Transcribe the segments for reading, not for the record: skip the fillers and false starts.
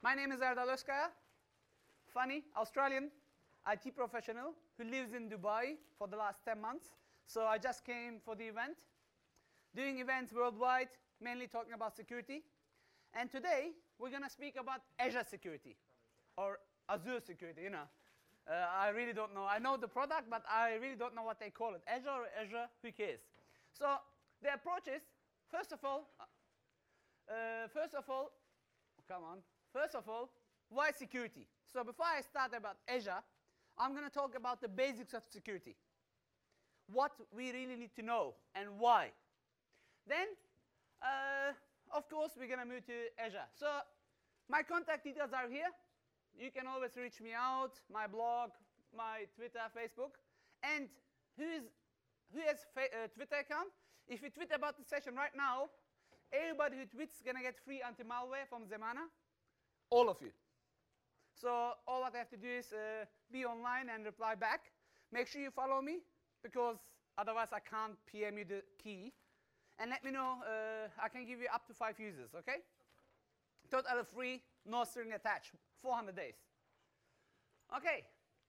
My name is Erdal Özkaya, funny Australian IT professional who lives in Dubai for the last 10 months. So I just came for the event, doing events worldwide, mainly talking about security. And today, we're going to speak about Azure security, or Azure security, you know. I really don't know. I know the product, but I really don't know what they call it. Azure or Azure, who cares? So the approach is, first of all, why security? So before I start about Azure, I'm going to talk about the basics of security. What we really need to know and why. Then, of course, we're going to move to Azure. So my contact details are here. You can always reach me out, my blog, my Twitter, Facebook. And who has a Twitter account? If you tweet about the session right now, everybody who tweets is going to get free anti-malware from Zemana. All of you. So all what I have to do is be online and reply back. Make sure you follow me, because otherwise I can't PM you the key. And let me know, I can give you up to 5 users, OK? Totally free, no string attached, 400 days. OK.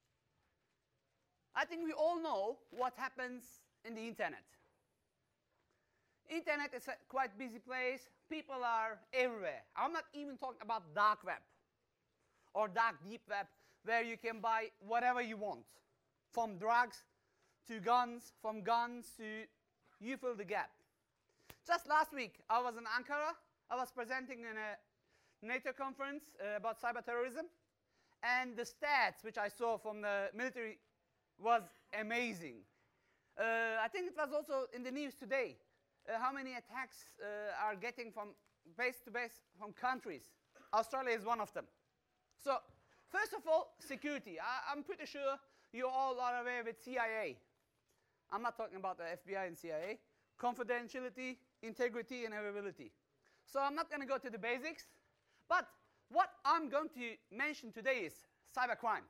I think we all know what happens in the internet. Internet is a quite busy place. People are everywhere. I'm not even talking about dark web or dark deep web, where you can buy whatever you want, from drugs to guns, from guns to you fill the gap. Just last week, I was in Ankara. I was presenting in a NATO conference about cyber terrorism. And the stats which I saw from the military was amazing. I think it was also in the news today. How many attacks are getting from base to base from countries. Australia is one of them. So first of all, security. I'm pretty sure you all are aware with CIA. I'm not talking about the FBI and CIA. Confidentiality, integrity, and availability. So I'm not going to go to the basics. But what I'm going to mention today is cybercrime.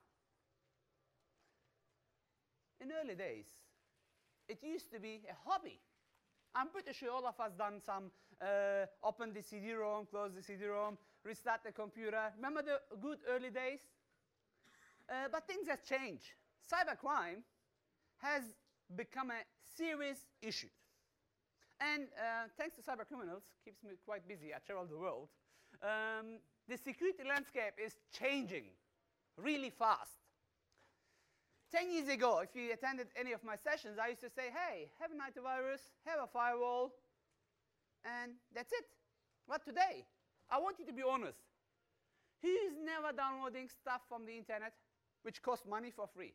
In early days, it used to be a hobby. I'm pretty sure all of us done some open the CD-ROM, close the CD-ROM, restart the computer. Remember the good early days? But things have changed. Cybercrime has become a serious issue. And thanks to cybercriminals, keeps me quite busy. I travel the world. The security landscape is changing really fast. 10 years ago, if you attended any of my sessions, I used to say, hey, have an antivirus, have a firewall, and that's it. But today, I want you to be honest. Who's never downloading stuff from the internet which costs money for free?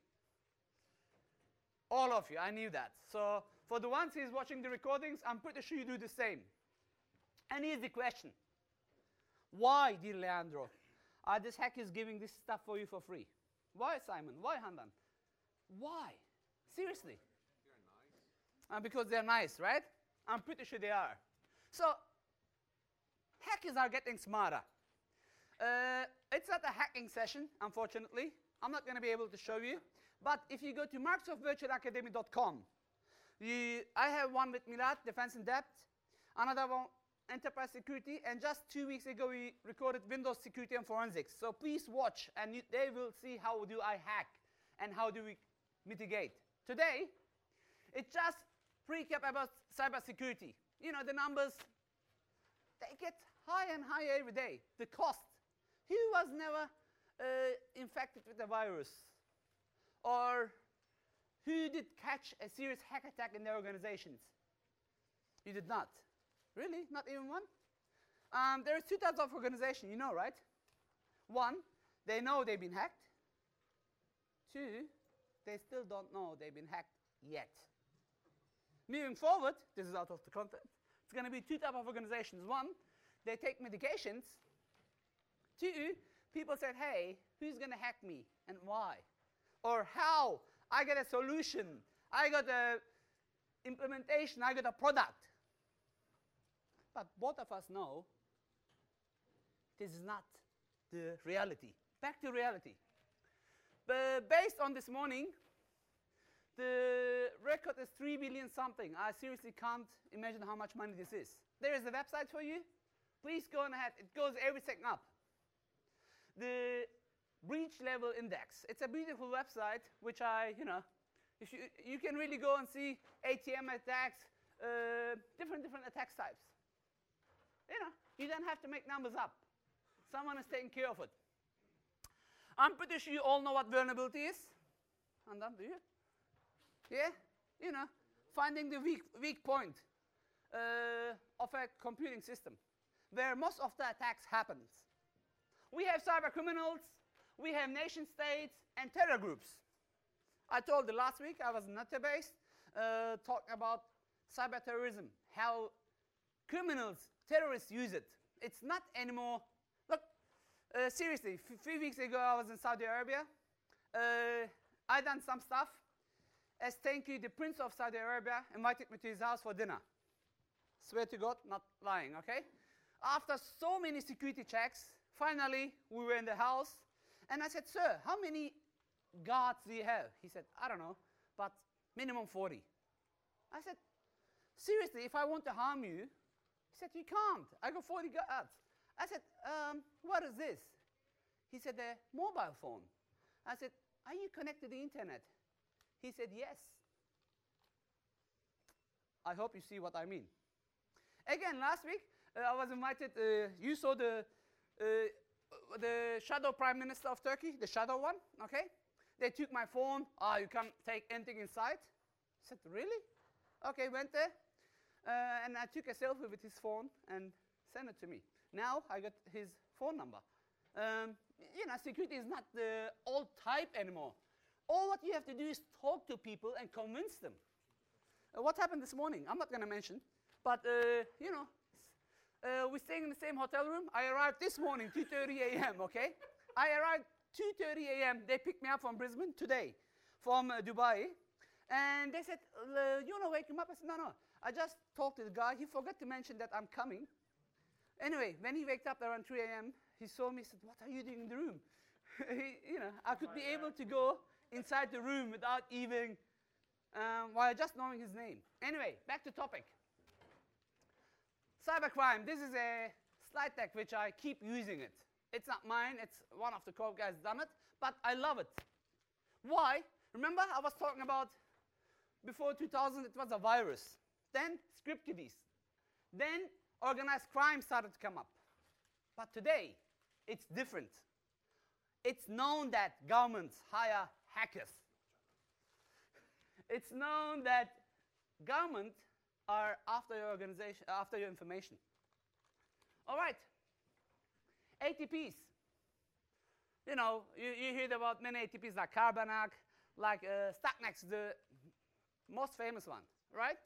All of you, I knew that. So for the ones who's watching the recordings, I'm pretty sure you do the same. And here's the question. Why, dear Leandro, are these hackers giving this stuff for you for free? Why, Simon? Why, Handan? Why? Seriously? They're nice. Because they're nice, right? I'm pretty sure they are. So hackers are getting smarter. It's not a hacking session, unfortunately. I'm not going to be able to show you. But if you go to microsoftvirtualacademy.com, I have one with Milad, Defense in Depth, another one, Enterprise Security, and just 2 weeks ago we recorded Windows Security and Forensics. So please watch, and they will see how do I hack and how do we mitigate. Today, it's just recap about cybersecurity. You know, the numbers, they get higher and higher every day. The cost. Who was never infected with a virus? Or who did catch a serious hack attack in their organizations? You did not. Really? Not even one? There are 2 types of organization, you know, right? One, they know they've been hacked. 2, they still don't know they've been hacked yet. Moving forward, this is out of the content, it's going to be 2 types of organizations. One, they take medications. 2, people said, hey, who's going to hack me and why? Or how? I got a solution. I got a implementation. I got a product. But both of us know this is not the reality. Back to reality. Based on this morning, the record is 3 billion something. I seriously can't imagine how much money this is. There is a website for you. Please go on ahead. It goes every second up. breach level index. It's a beautiful website, which if you can really go and see ATM attacks, different attack types. You don't have to make numbers up. Someone is taking care of it. I'm pretty sure you all know what vulnerability is. And then, do you? Yeah? Finding the weak point of a computing system where most of the attacks happens. We have cyber criminals, we have nation states, and terror groups. I told you last week I was in Database talking about cyber terrorism, how criminals, terrorists use it. It's not anymore. Look, seriously, 3 weeks ago I was in Saudi Arabia. I done some stuff. As thank you, the Prince of Saudi Arabia invited me to his house for dinner. Swear to God, not lying, okay? After so many security checks, finally we were in the house, and I said, "Sir, how many guards do you have?" He said, "I don't know, but minimum 40. I said, "Seriously, if I want to harm you?" He said, "You can't. I got 40 guards." I said, "What is this?" He said, "A mobile phone." I said, "Are you connected to the internet?" He said, "Yes." I hope you see what I mean. Again, last week, I was invited, you saw the shadow prime minister of Turkey, the shadow one, okay? They took my phone. You can't take anything inside. I said, "Really?" Okay, went there, and I took a selfie with his phone and sent it to me. Now I got his phone number. Security is not the old type anymore. All what you have to do is talk to people and convince them. What happened this morning? I'm not going to mention, but we're staying in the same hotel room. I arrived this morning, 2:30 a.m., okay? I arrived 2:30 a.m. They picked me up from Brisbane today, from Dubai. And they said, "You want to wake him up?" I said, No. I just talked to the guy. He forgot to mention that I'm coming. Anyway, when he waked up around 3 a.m., he saw me and said, "What are you doing in the room?" I could be able to go inside the room without even, while just knowing his name. Anyway, back to topic. Cybercrime. This is a slide deck which I keep using it. It's not mine. It's one of the co-op guys done it, but I love it. Why? Remember I was talking about before 2000 it was a virus. Then script kiddies. Then organized crime started to come up. But today, it's different. It's known that governments hire hackers. It's known that government are after your organization, after your information. All right. ATPs. You heard about many ATPs like Carbanak, like Stacknex, the most famous one, right?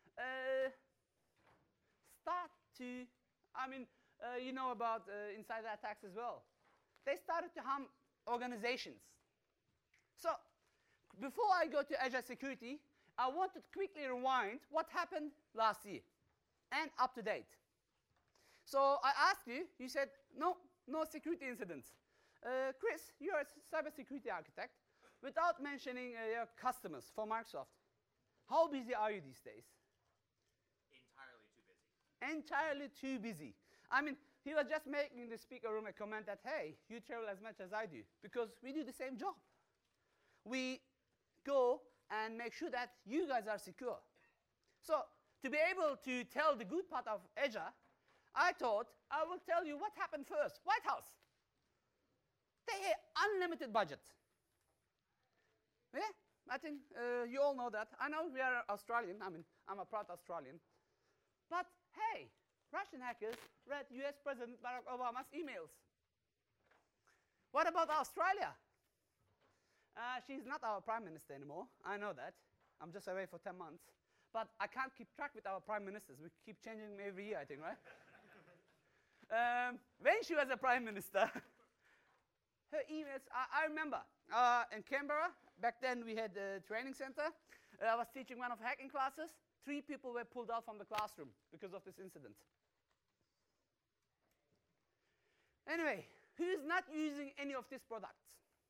You know about insider attacks as well. They started to harm organizations. So, before I go to Azure Security, I want to quickly rewind what happened last year and up to date. So I asked you, you said, no security incidents. Chris, you're a cybersecurity architect. Without mentioning your customers for Microsoft, how busy are you these days? Entirely too busy. He was just making the speaker room a comment that, hey, you travel as much as I do, because we do the same job. We go and make sure that you guys are secure. So to be able to tell the good part of Azure, I thought I will tell you what happened first. White House. They had unlimited budget. Yeah, I think you all know that. I know we are Australian. I'm a proud Australian. But hey, Russian hackers read US President Barack Obama's emails. What about Australia? She's not our prime minister anymore. I know that. I'm just away for 10 months. But I can't keep track with our prime ministers. We keep changing them every year, I think, right? When she was a prime minister, her emails, I remember, in Canberra, back then we had a training center. I was teaching one of the hacking classes. 3 people were pulled out from the classroom because of this incident. Anyway, who's not using any of these products?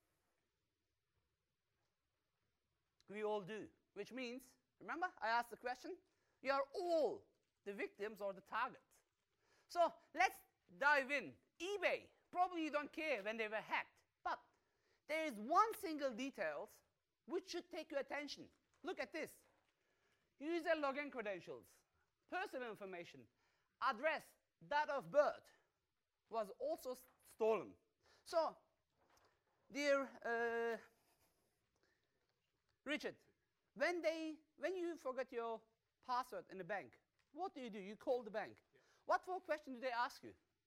We all do, which means, remember, I asked the question, you are all the victims or the targets. So let's dive in. eBay, probably you don't care when they were hacked, but there is one single details which should take your attention. Look at this. User login credentials, personal information, address, date of birth was also stolen. So, dear Richard, when you forget your password in the bank, what do? You call the bank. Yeah. What for question do they ask you?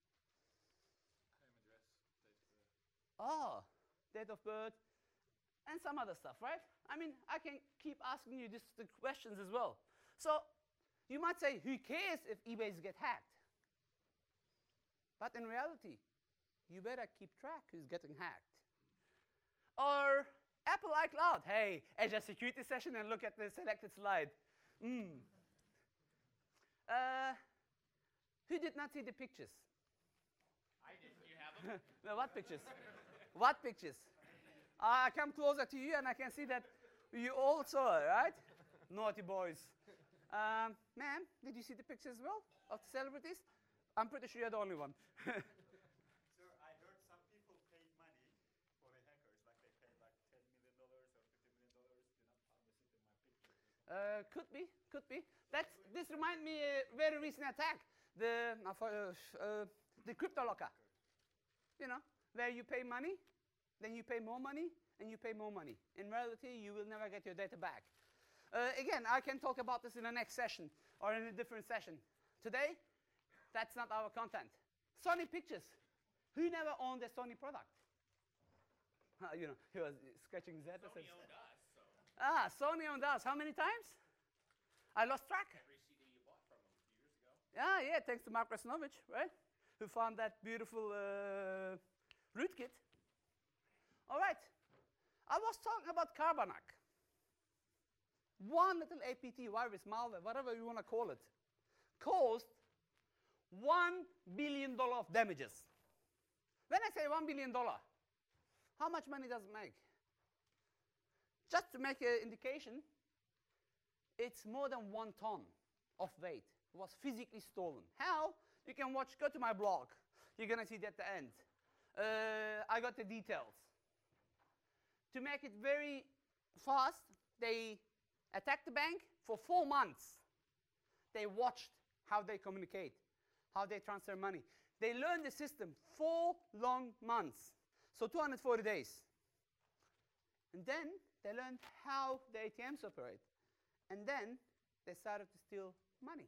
Name, address, Date of birth, and some other stuff, right? I mean, I can keep asking you the questions as well. So you might say, who cares if eBay's get hacked? But in reality, you better keep track who's getting hacked. Or Apple iCloud. Hey, Azure security session and look at the selected slide. Who did not see the pictures? I did. Do you have them? No, what pictures? What pictures? I come closer to you and I can see that you all saw it, right? Naughty boys. Ma'am, did you see the pictures as well of the celebrities? I'm pretty sure you're the only one. Sir, I heard some people paid money for the hackers, like they paid like $10 million or $50 million. Do not publish it in my picture. Could be. This reminds me a very recent attack, the crypto locker. You know, where you pay money, then you pay more money, and you pay more money. In reality, you will never get your data back. Again, I can talk about this in the next session or in a different session. Today, that's not our content. Sony Pictures. Who never owned a Sony product? You know, he was scratching his head. Sony owned us, so Sony owned us. How many times? I lost track. every CD you bought from them a few years ago. Yeah, thanks to Mark Krasnovich, right? Who found that beautiful rootkit. All right. I was talking about Carbanak. One little APT, virus, malware, whatever you want to call it, caused $1 billion of damages. When I say $1 billion, how much money does it make? Just to make an indication, it's more than 1 ton of weight was physically stolen. How? You can go to my blog. You're going to see it at the end. I got the details. To make it very fast, they attacked the bank for 4 months. They watched how they communicate, how they transfer money. They learned the system 4 long months, so 240 days. And then they learned how the ATMs operate. And then they started to steal money.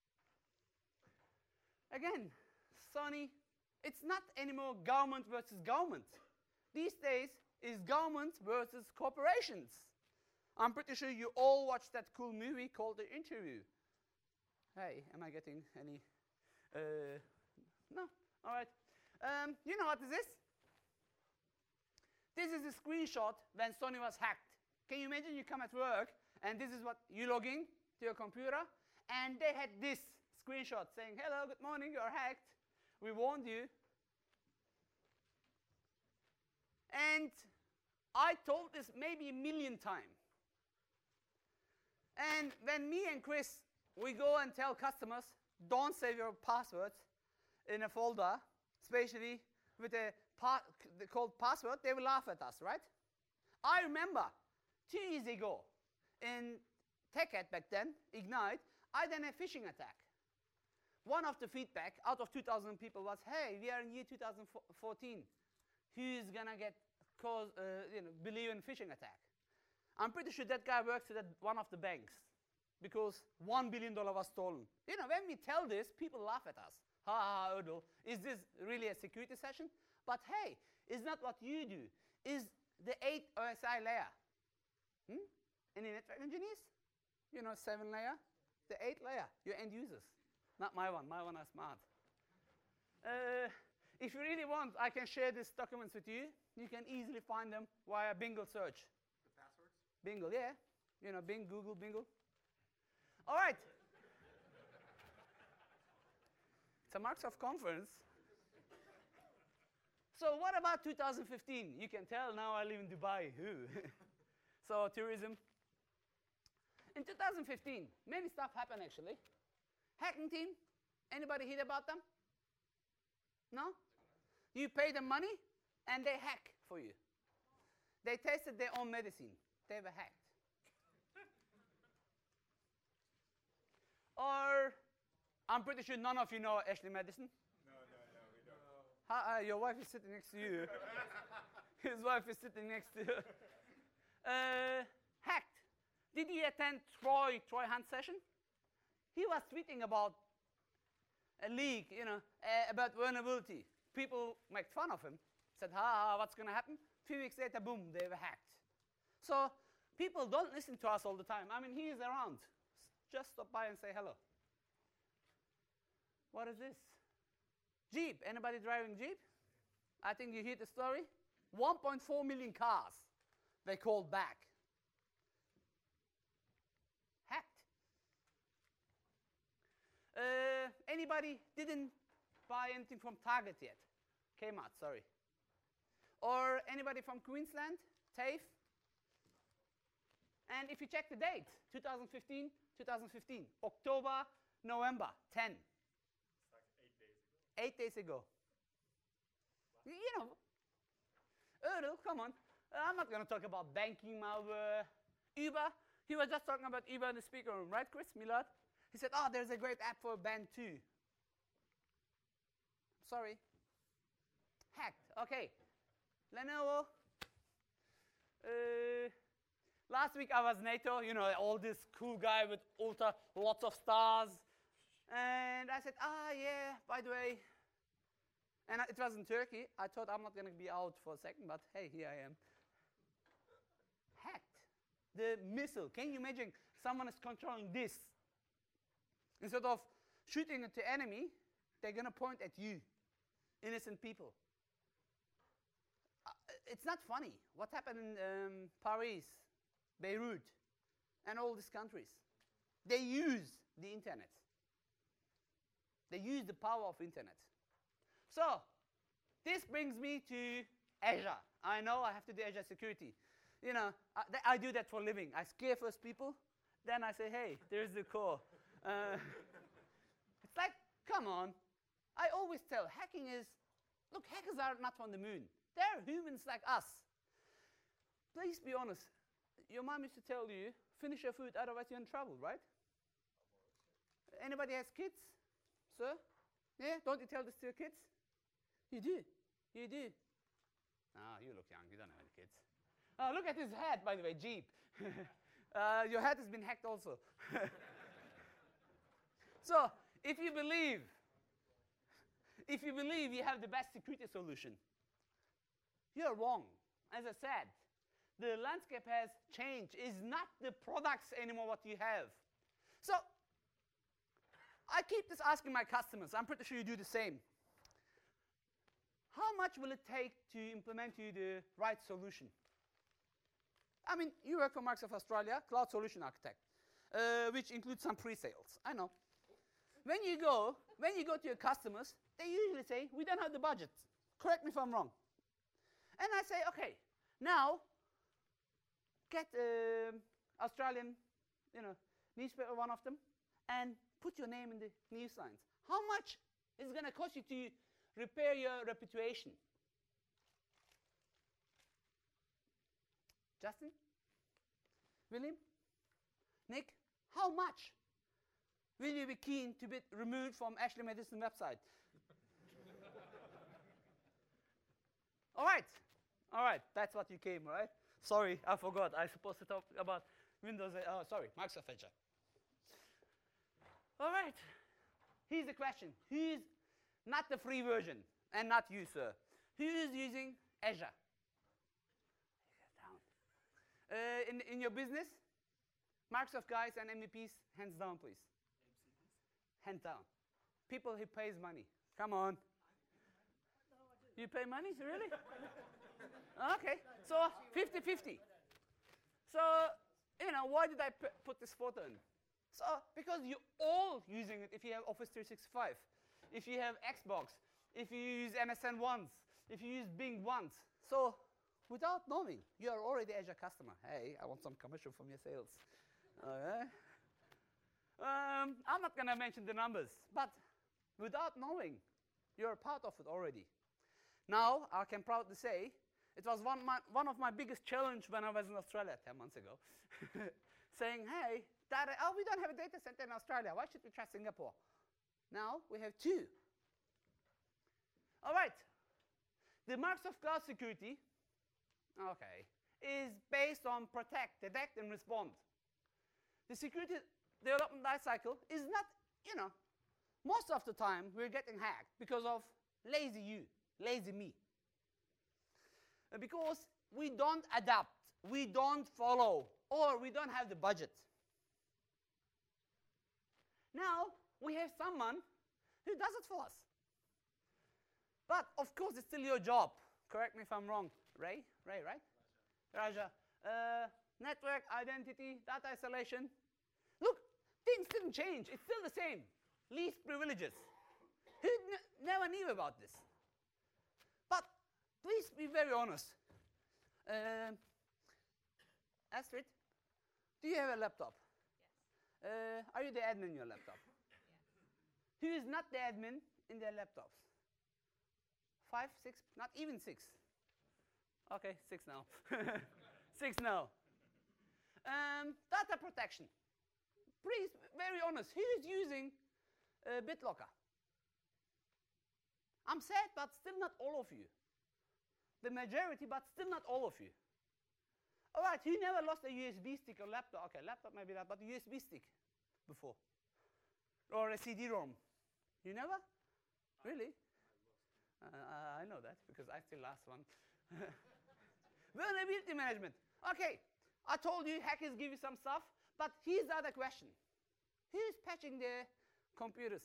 Again, Sony, it's not anymore government versus government. These days, it's government versus corporations. I'm pretty sure you all watched that cool movie called The Interview. Hey, am I getting any? No. All right. You know what this is? This is a screenshot when Sony was hacked. Can you imagine you come at work and this is what you log in to your computer and they had this screenshot saying, hello, good morning, you're hacked. We warned you. And I told this maybe 1 million times. And when me and Chris, we go and tell customers, don't save your passwords in a folder, especially with the called password, they will laugh at us, right? I remember 2 years ago in TechEd back then, Ignite, I done a phishing attack. One of the feedback out of 2,000 people was, hey, we are in year 2014. Who's gonna believe in phishing attack? I'm pretty sure that guy works at one of the banks because $1 billion was stolen. You know, when we tell this, people laugh at us. Ha ha, Odell, is this really a security session? But hey, it's not what you do. It's the 8 OSI layer. Any network engineers? You know, 7 layer? The 8 layer, your end users. Not my one. My one are smart. If you really want, I can share these documents with you. You can easily find them via Bingle search. The passwords? Bingle, yeah. You know, Bing, Google, Bingle. All right. It's a Microsoft conference. So what about 2015? You can tell now I live in Dubai. So tourism. In 2015, many stuff happened actually. Hacking team, anybody hear about them? No? You pay them money and they hack for you. They tasted their own medicine. They were hacked. Or, I'm pretty sure none of you know Ashley Madison. No, we don't. Your wife is sitting next to you. His wife is sitting next to you. Hacked. Did he attend Troy Hunt session? He was tweeting about a leak, about vulnerability. People make fun of him. Said, what's going to happen? A few weeks later, boom, they were hacked. So people don't listen to us all the time. I mean, he is around. Just stop by and say hello. What is this? Jeep. Anybody driving Jeep? I think you hear the story. 1.4 million cars they called back. Hacked. Anybody didn't buy anything from Target yet? Kmart, sorry. Or anybody from Queensland? TAFE? And if you check the date, 2015, October, November, 10. It's like 8 days 8 days ago. ago. Errol, come on. I'm not going to talk about banking malware. Uber, he was just talking about Uber in the speaker room, right, Chris Millard? He said, there's a great app for Band 2. Sorry. Hacked. Okay. Lenovo. Last week I was NATO, all this cool guy with lots of stars. And I said, yeah, by the way. And it was in Turkey. I thought I'm not going to be out for a second, but hey, here I am. Hacked. The missile. Can you imagine someone is controlling this? Instead of shooting at the enemy, they're going to point at you, innocent people. It's not funny. What happened in Paris, Beirut, and all these countries? They use the internet. They use the power of internet. So, this brings me to Azure. I know I have to do Azure security. I do that for a living. I scare first people, then I say, hey, there's the core. It's like, come on. I always tell, look, hackers are not from the moon. They're humans like us. Please be honest. Your mom used to tell you, finish your food, otherwise you're in trouble, right? Anybody has kids? Sir? Yeah? Don't you tell this to your kids? You do. You do. You look young. You don't have any kids. Look at his hat, by the way, Jeep. Your hat has been hacked also. So, if you believe you have the best security solution, you're wrong. As I said, the landscape has changed. It's not the products anymore what you have. So, I keep this asking my customers. I'm pretty sure you do the same. How much will it take to implement you the right solution? I mean, you work for Microsoft Australia, Cloud Solution Architect, which includes some pre-sales. I know. When you go to your customers, they usually say, we don't have the budget. Correct me if I'm wrong. And I say, okay, now get Australian, newspaper, one of them, and put your name in the news lines. How much is it going to cost you to repair your reputation? Justin? William? Nick? How much will you be keen to be removed from Ashley Madison website? All right, that's what you came, right? Sorry, I forgot. I was supposed to talk about Windows, Microsoft Azure. All right, here's the question. Who's not the free version, and not you, sir? Who is using Azure? In your business, Microsoft guys and MVPs, hands down, please. MCPs? Hands down. People who pays money. Come on. You pay money? Really? Okay, so 50-50. So, why did I put this photo in? So, because you're all using it if you have Office 365, if you have Xbox, if you use MSN once, if you use Bing once. So, without knowing, you are already Azure customer. Hey, I want some commission from your sales. Okay. I'm not going to mention the numbers, but without knowing, you're a part of it already. Now, I can proudly say, It was one of my biggest challenge when I was in Australia 10 months ago, saying, hey, we don't have a data center in Australia. Why should we try Singapore? Now we have two. All right. The marks of cloud security, is based on protect, detect, and respond. The security development life cycle is not, most of the time we're getting hacked because of lazy you, lazy me. Because we don't adapt, we don't follow, or we don't have the budget. Now we have someone who does it for us. But of course it's still your job. Correct me if I'm wrong. Ray, right? Raja. Network, identity, data isolation. Look, things didn't change. It's still the same. Least privileges. Who never knew about this? But please be very honest. Astrid, do you have a laptop? Yes. Are you the admin in your laptop? Yes. Who is not the admin in their laptops? 5, 6, not even 6. Okay, 6 now. 6 now. Data protection. Please, very honest, who is using BitLocker? I'm sad, but still not all of you. The majority, but still not all of you. All right, who never lost a USB stick or laptop? Okay, laptop maybe not, but a USB stick before. Or a CD-ROM. You never? Really? I know that because I still lost one. Vulnerability management. Okay, I told you hackers give you some stuff, but here's the other question. Who's patching their computers?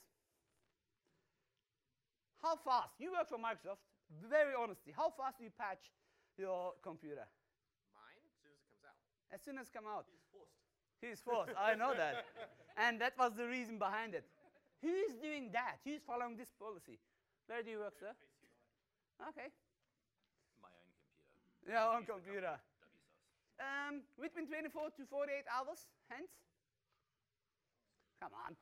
How fast? You work for Microsoft. Very honestly, how fast do you patch your computer? Mine, as soon as it comes out. As soon as it comes out. He's forced. He's forced. I know that. And that was the reason behind it. Who is doing that? Who is following this policy? Where do you work, sir? Okay. My own computer. Yeah, on computer. WSOS. Between 24 to 48 hours, hence. Come on.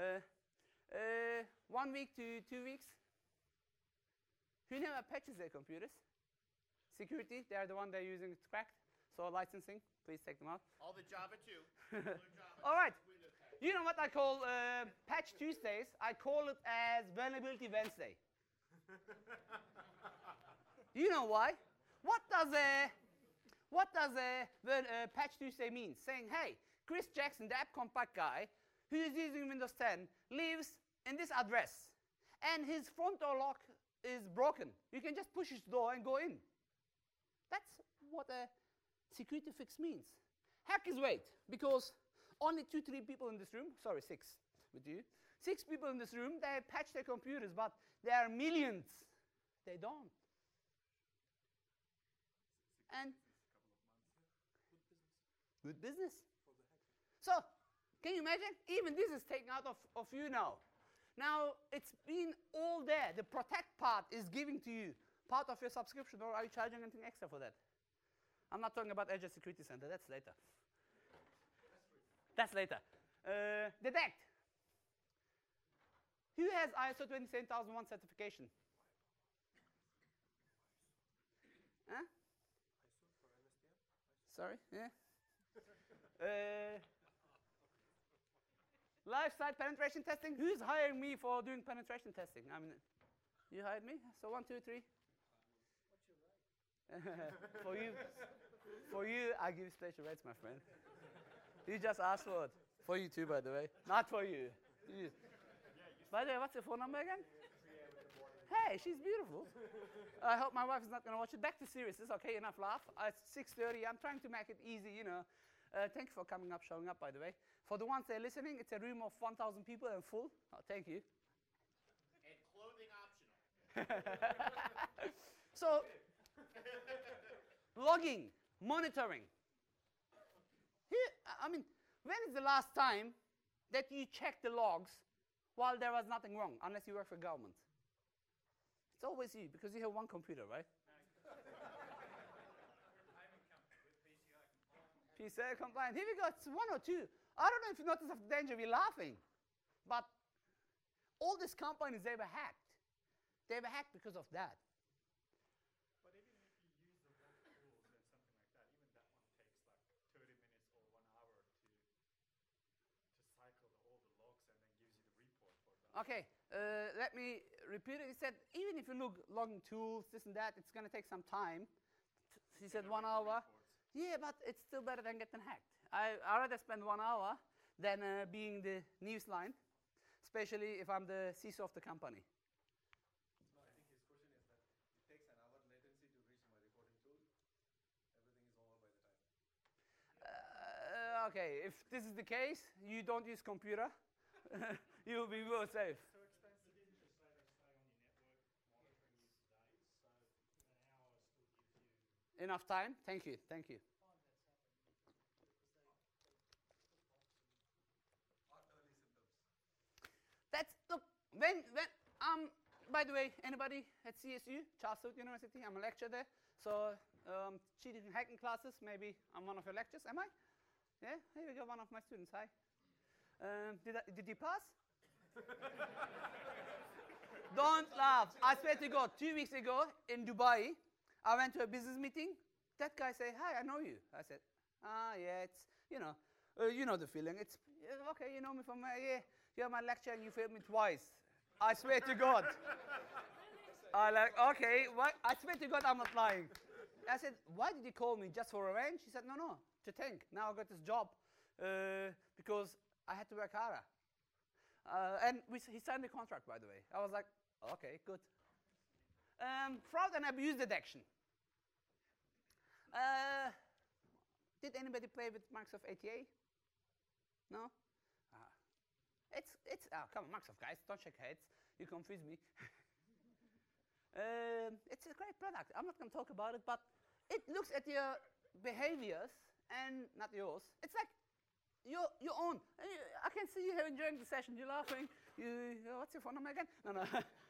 1 week to 2 weeks. Who never patches their computers? Security, they are the one they're using, it's cracked. So licensing, please take them out. All the Java too. All right. You know what I call Patch Tuesdays? I call it as Vulnerability Wednesday. Do you know why? What does a Patch Tuesday mean? Saying, hey, Chris Jackson, the app compact guy, who is using Windows 10, lives in this address, and his front door lock is broken. You can just push his door and go in. That's what a security fix means. Hackers wait, because only 2-3 people in this room, sorry, 6 with you, 6 people in this room, they patch their computers, but there are millions. They don't. And good business. So, can you imagine? Even this is taken out of you now. Now, it's been all there. The protect part is giving to you part of your subscription, or are you charging anything extra for that? I'm not talking about Azure Security Center. That's later. That's later. Detect. Who has ISO 27001 certification? Huh? Sorry? Yeah? Live site penetration testing. Who's hiring me for doing penetration testing? I mean, you hired me? So 1, 2, 3. For you, I give special rates, my friend. You just asked for it. For you too, by the way. Not for you. By the way, what's your phone number again? Hey, she's beautiful. I hope my wife is not going to watch it. Back to seriousness. Okay, enough laugh. It's 6:30. I'm trying to make it easy, you know. Thank you for coming up, showing up, by the way. For the ones that are listening, it's a room of 1,000 people and full. Oh, thank you. And clothing optional. So, logging, monitoring. Here, I mean, when is the last time that you checked the logs while there was nothing wrong, unless you work for government? It's always you, because you have one computer, right? PCI compliant. Here we go. It's 1 or 2. I don't know if you notice of the danger. We're laughing. But all these companies, they were hacked. They were hacked because of that. But even if you use the Okay, let me repeat it. He said, even if you look logging tools, this and that, it's going to take some time. He said 1 hour. Yeah, but it's still better than getting hacked. I'd rather spend 1 hour than being the news line, especially if I'm the CISO of the company. No, I think his question is that it takes an hour latency to reach my reporting tool. Everything is over by the time. Okay, if this is the case, you don't use computer. You'll be more safe. So expensive. They didn't just say they stay on your network monitoring you for days, so an hour still gives you Enough time? Thank you, thank you. time that's happened Or early symptoms. That's, look, by the way, anybody at CSU, Charles Sturt University, I'm a lecturer there. So, cheating and hacking classes, maybe I'm one of your lecturers, am I? Yeah, here we go, one of my students, hi. Did you pass? Don't laugh. I swear to God, 2 weeks ago in Dubai, I went to a business meeting. That guy said, hi, I know you. I said, yeah, it's, you know the feeling. It's, okay, you know me from, yeah, you're my lecturer and you failed me twice. I swear to God. I like, okay, what? I swear to God, I'm not lying. I said, why did you call me, just for revenge? He said, no, to think. Now I got this job because I had to work harder. And he signed the contract, by the way. I was like, okay, good. Fraud and abuse detection. Did anybody play with Microsoft ATA? No? Come on, Microsoft guys, don't shake heads. You confuse me. It's a great product. I'm not going to talk about it, but it looks at your behaviors and not yours. It's like your own. I can see you here enjoying the session. You're laughing. What's your phone number again? No.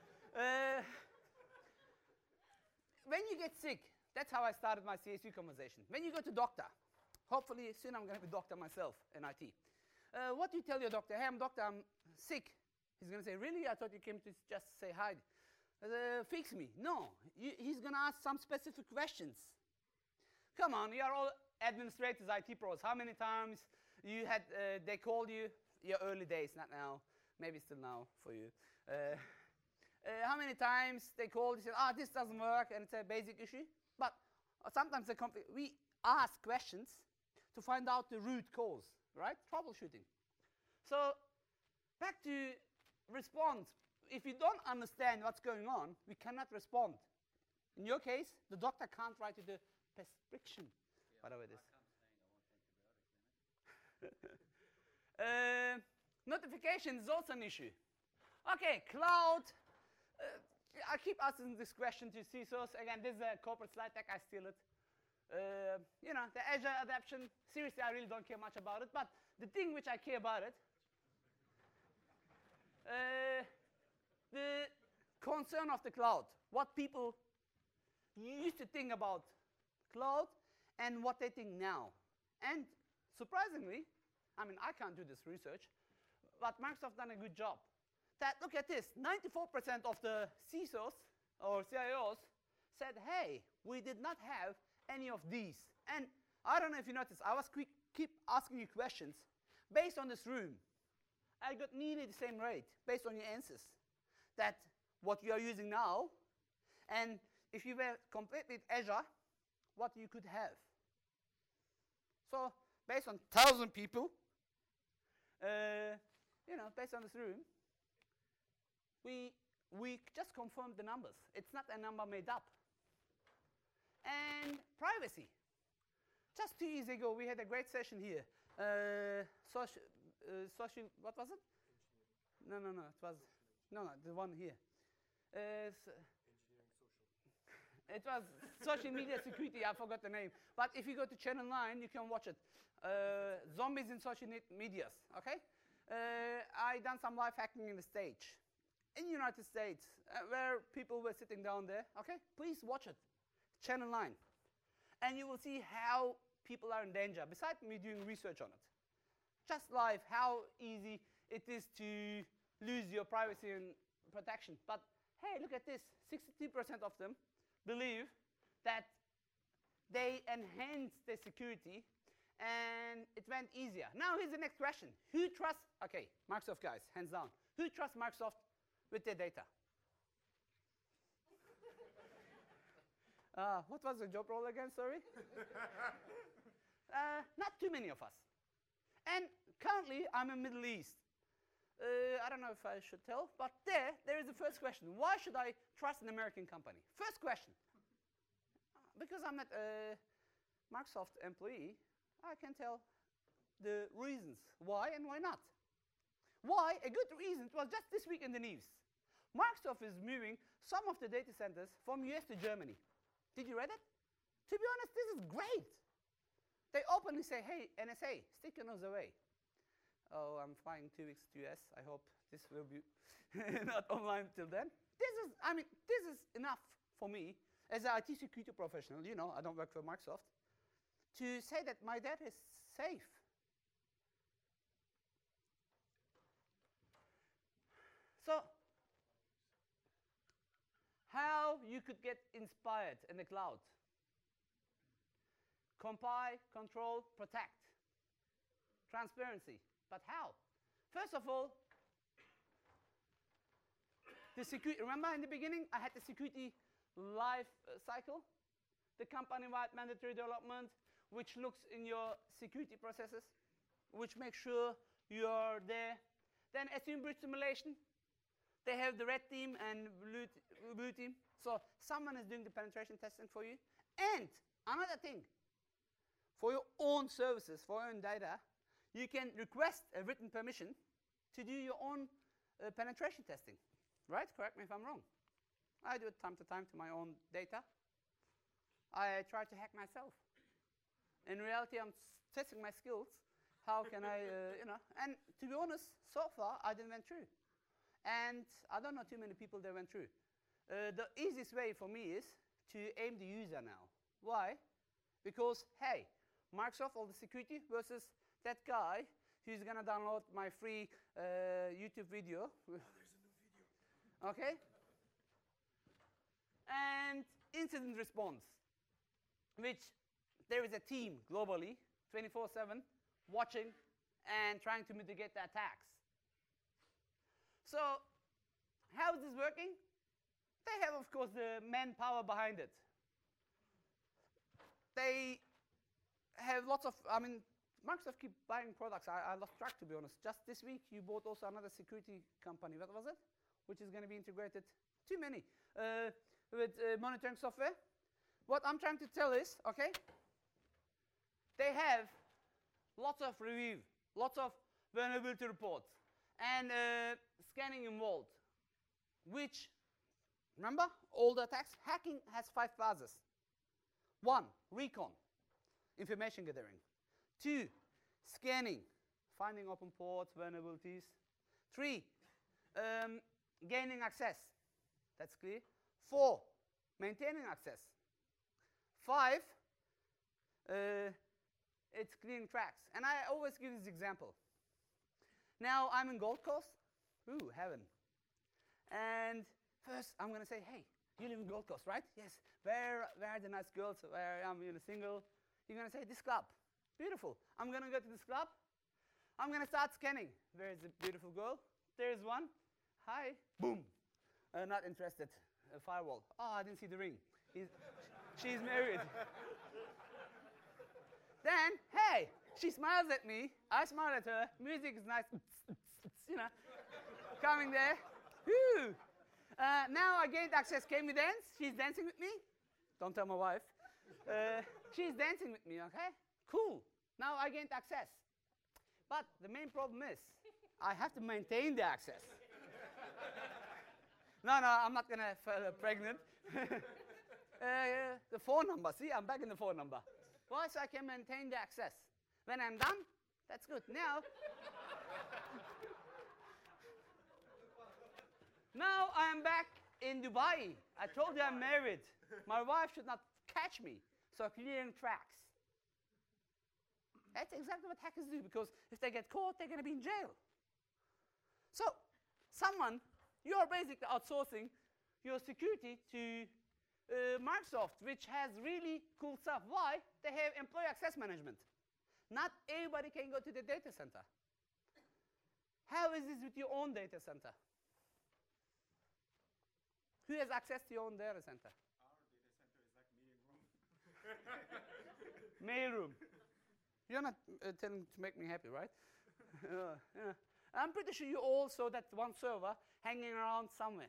When you get sick, that's how I started my CSU conversation. When you go to doctor, hopefully soon I'm going to be doctor myself in IT. What do you tell your doctor? Hey, I'm doctor, I'm sick. He's going to say, really? I thought you came to just say hi. Fix me. No, he's going to ask some specific questions. Come on, you are all administrators, IT pros. How many times you had, they called you, your early days, not now, maybe still now for you. How many times they called, you said, this doesn't work, and it's a basic issue. But sometimes we ask questions to find out the root cause, right? Troubleshooting. So back to response. If you don't understand what's going on, we cannot respond. In your case, the doctor can't write you the prescription, whatever it is. Notification is also an issue. Okay, cloud. I keep asking this question to CISOs. Again, this is a corporate slide deck. I steal it. The Azure adoption. Seriously, I really don't care much about it. But the thing which I care about it, the concern of the cloud. What people used to think about cloud and what they think now. And surprisingly, I mean, I can't do this research, but Microsoft done a good job. Look at this, 94% of the CISOs or CIOs said, hey, we did not have any of these. And I don't know if you noticed, I was keep asking you questions. Based on this room, I got nearly the same rate based on your answers. That what you are using now, and if you were completely Azure, what you could have. So based on 1,000 people, based on this room, we just confirmed the numbers. It's not a number made up. And privacy. Just 2 years ago, we had a great session here. Social, what was it? No, it was, the one here. It was social media security, I forgot the name. But if you go to Channel 9, you can watch it. Zombies in social medias, okay? I done some live hacking in the stage. In the United States, where people were sitting down there, okay? Please watch it, Channel 9. And you will see how people are in danger, besides me doing research on it. Just live, how easy it is to lose your privacy and protection. But hey, look at this, 62% of them believe that they enhanced their security and it went easier. Now here's the next question. Who trusts, okay, Microsoft guys, hands down. Who trusts Microsoft with their data? What was the job role again, sorry? Not too many of us. And currently, I'm in Middle East. I don't know if I should tell, but there is the first question. Why should I trust an American company? First question. Because I'm not a Microsoft employee, I can tell the reasons why and why not. Why? A good reason was just this week in the news. Microsoft is moving some of the data centers from US to Germany. Did you read it? To be honest, this is great. They openly say, hey, NSA, stick your nose away. Oh, I'm flying 2 weeks to US. I hope this will be not online till then. This is enough for me as an IT security professional. You know, I don't work for Microsoft. To say that my data is safe. So, how you could get inspired in the cloud? Compile, control, protect. Transparency. But how? First of all, the security. Remember in the beginning, I had the security life cycle, the company-wide mandatory development, which looks in your security processes, which makes sure you're there. Then assume breach simulation. They have the red team and blue team. So someone is doing the penetration testing for you. And another thing, for your own services, for your own data, you can request a written permission to do your own penetration testing. Right? Correct me if I'm wrong. I do it time to time to my own data. I try to hack myself. In reality, I'm testing my skills. How can I, and to be honest, so far, I didn't went through. And I don't know too many people that went through. The easiest way for me is to aim the user now. Why? Because, hey, Microsoft, all the security versus that guy who's going to download my free YouTube video. There's a new video. Okay? And incident response, which there is a team globally, 24/7, watching and trying to mitigate the attacks. So, how is this working? They have, of course, the manpower behind it. They have lots of, Microsoft keep buying products. I lost track, to be honest. Just this week, you bought also another security company. What was it? Which is going to be integrated. Too many. With monitoring software. What I'm trying to tell is, okay, they have lots of review, lots of vulnerability reports, and scanning involved, which, remember, all the attacks, hacking has 5 phases. 1, recon, information gathering. 2, scanning, finding open ports, vulnerabilities. 3, gaining access. That's clear. 4, maintaining access. 5, it's cleaning tracks. And I always give this example. Now I'm in Gold Coast. Ooh, heaven. And first I'm going to say, hey, you live in Gold Coast, right? Yes. Where are the nice girls? Where I'm single. You're going to say, this club. Beautiful. I'm going to go to this club. I'm going to start scanning. Where is the beautiful girl? There's one. Hi. Boom. Not interested. Firewall. Oh, I didn't see the ring. She's married. Then, hey, she smiles at me. I smile at her. Music is nice. Coming there. Whew. Now I gained access. Can we dance? She's dancing with me. Don't tell my wife. She's dancing with me, okay? Cool. Now I gained access. But the main problem is, I have to maintain the access. No, I'm not going to pregnant. The phone number. See, I'm back in the phone number. Well, so I can maintain the access. When I'm done, that's good. Now I'm back in Dubai. I told you I'm married. My wife should not catch me. So clearing tracks. That's exactly what hackers do, because if they get caught, they're going to be in jail. So you're basically outsourcing your security to Microsoft, which has really cool stuff. Why? They have employee access management. Not everybody can go to the data center. How is this with your own data center? Who has access to your own data center? Our data center is like meeting room. Mail room. You're not telling to make me happy, right? Yeah. I'm pretty sure you all saw that one server hanging around somewhere.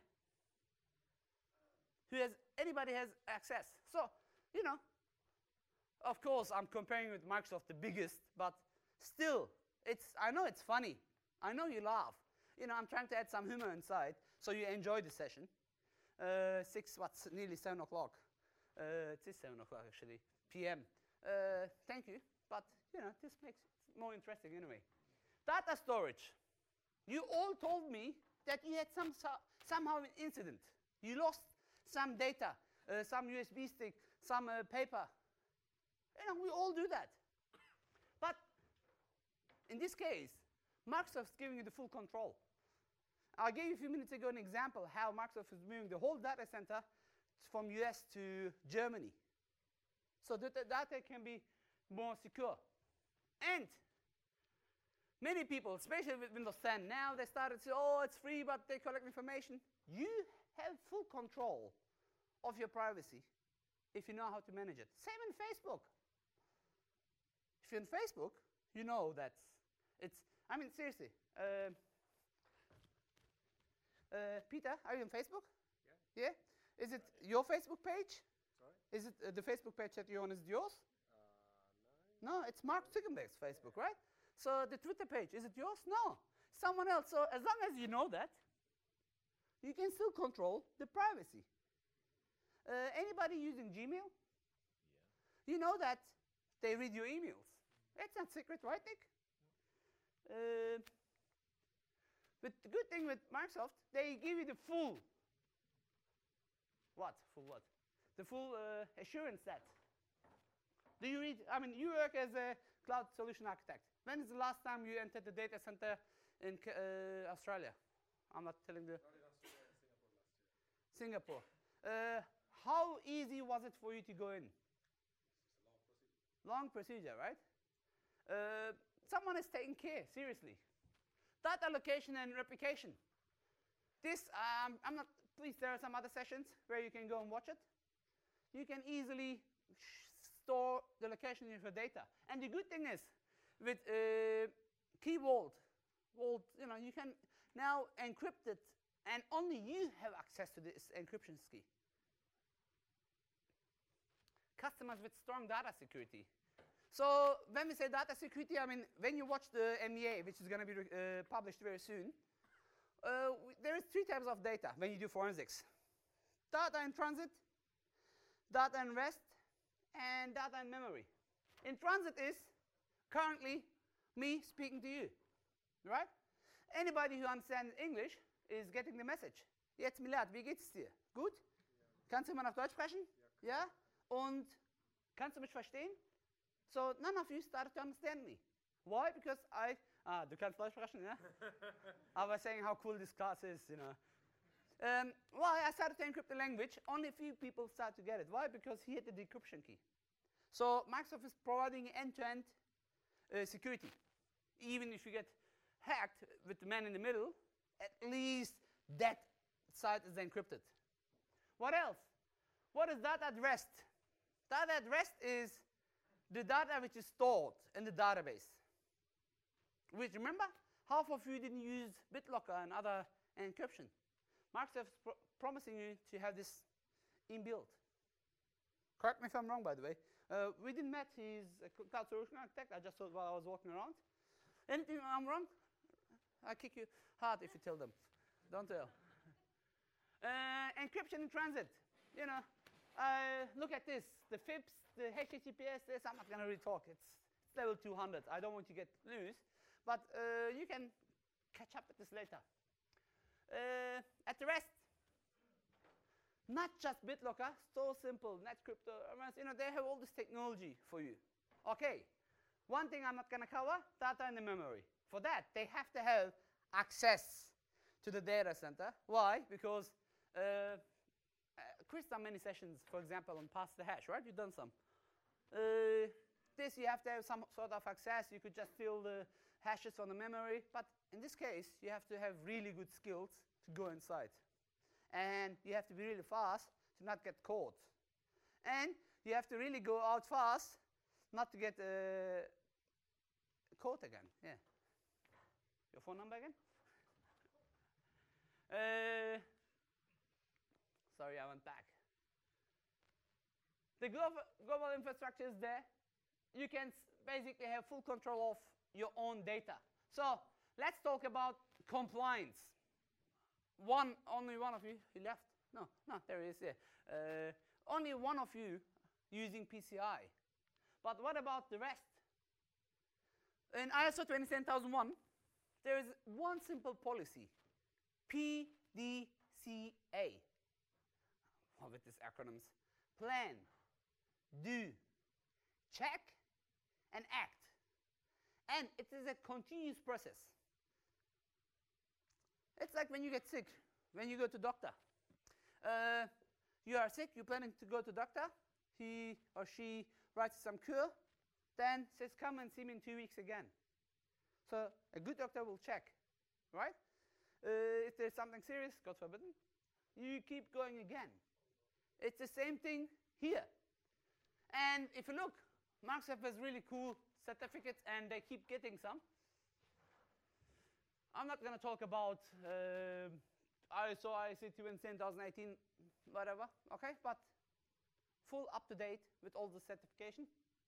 Anybody has access. So, you know, of course, I'm comparing with Microsoft, the biggest, but still, I know it's funny. I know you laugh. You know, I'm trying to add some humor inside so you enjoy the session. Nearly 7 o'clock. It is 7 o'clock, actually, p.m. Thank you, but, you know, this makes it more interesting anyway. Data storage. You all told me that you had somehow an incident. You lost some data, some USB stick, some paper. You know, we all do that. But in this case, Microsoft's giving you the full control. I gave you a few minutes ago an example how Microsoft is moving the whole data center from US to Germany. So that the data can be more secure. And many people, especially with Windows 10, now they started to say, oh, it's free, but they collect information. You have full control of your privacy if you know how to manage it. Same in Facebook. If you're in Facebook, you know that I mean, seriously. Peter, are you on Facebook? Yeah. Yeah? Is it your Facebook page? Sorry? Is it the Facebook page that you're on is yours? No, it's Mark Zuckerberg's Facebook, right? So the Twitter page, is it yours? No, someone else. So as long as you know that, you can still control the privacy. Anybody using Gmail? Yeah. You know that they read your emails. It's not secret, right, Nick? But the good thing with Microsoft, they give you the full, the full assurance that. Do you read, I mean, you work as a cloud solution architect. When is the last time you entered the data center in Australia? I'm not telling the... Not in Australia, in Singapore last year. Singapore. How easy was it for you to go in? It's a long procedure. Long procedure, right? Someone is taking care, seriously. Data allocation and replication. This, please, there are some other sessions where you can go and watch it. You can easily store the location of your data. And the good thing is, with Key Vault, you know, you can now encrypt it, and only you have access to this encryption key. Customers with strong data security. So when we say data security, I mean, when you watch the MEA, which is going to be published very soon, there is 3 types of data when you do forensics. Data in transit, data in rest, and data in memory. In transit is currently me speaking to you, right? Anybody who understands English is getting the message. Jetzt, Milad, wie geht's dir? Gut? Kannst du mal auf Deutsch sprechen? Ja? Und kannst du mich verstehen? So none of you started to understand me. Why? Because du kannst Deutsch sprechen, yeah? I was saying how cool this class is, you know. Why I started to encrypt the language, only a few people started to get it. Why? Because he had the decryption key. So Microsoft is providing end-to-end security. Even if you get hacked with the man in the middle, at least that side is encrypted. What else? What is data at rest? Data at rest is the data which is stored in the database. Which, remember, half of you didn't use BitLocker and other encryption. Microsoft is promising you to have this inbuilt. Correct me if I'm wrong, by the way. We didn't met. He's a cloud solution architect. I just thought while I was walking around. Anything I'm wrong? I'll kick you hard if you tell them. Don't tell. Encryption in transit. You know, look at this. The FIPS, the HTTPS, this, I'm not going to really talk. It's level 200. I don't want to get loose. But you can catch up with this later. At the rest, not just BitLocker, so simple, NetCrypto, you know, they have all this technology for you. Okay, one thing I'm not going to cover, data in the memory. For that, they have to have access to the data center. Why? Because Chris done many sessions, for example, on Pass the Hash, right? You've done some. This, you have to have some sort of access. You could just fill the hashes on the memory, but in this case, you have to have really good skills to go inside. And you have to be really fast to not get caught. And you have to really go out fast not to get caught again. Yeah. Your phone number again? Sorry, I went back. The global infrastructure is there. You can basically have full control of your own data. So let's talk about compliance. Only one of you, he left? No, there he is, yeah. Only one of you using PCI. But what about the rest? In ISO 27001, there is one simple policy, PDCA. Well, with these acronyms, plan, do, check, and act. And it is a continuous process. It's like when you get sick, when you go to doctor. You are sick, you're planning to go to doctor, he or she writes some cure, then says come and see me in 2 weeks again. So a good doctor will check, right? If there's something serious, God forbid, you keep going again. It's the same thing here. And if you look, Microsoft has really cool certificates and they keep getting some. I'm not going to talk about ISO, IEC 27018, whatever, okay? But full up-to-date with all the certification.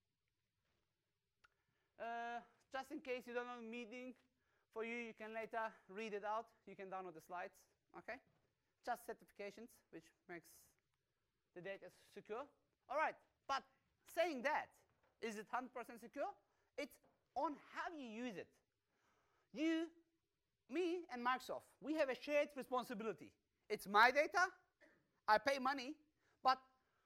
Just in case you don't know the meaning, for you can later read it out. You can download the slides, okay? Just certifications, which makes the data secure. All right, but saying that, is it 100% secure? It's on how you use it. You, me, and Microsoft, we have a shared responsibility. It's my data, I pay money, but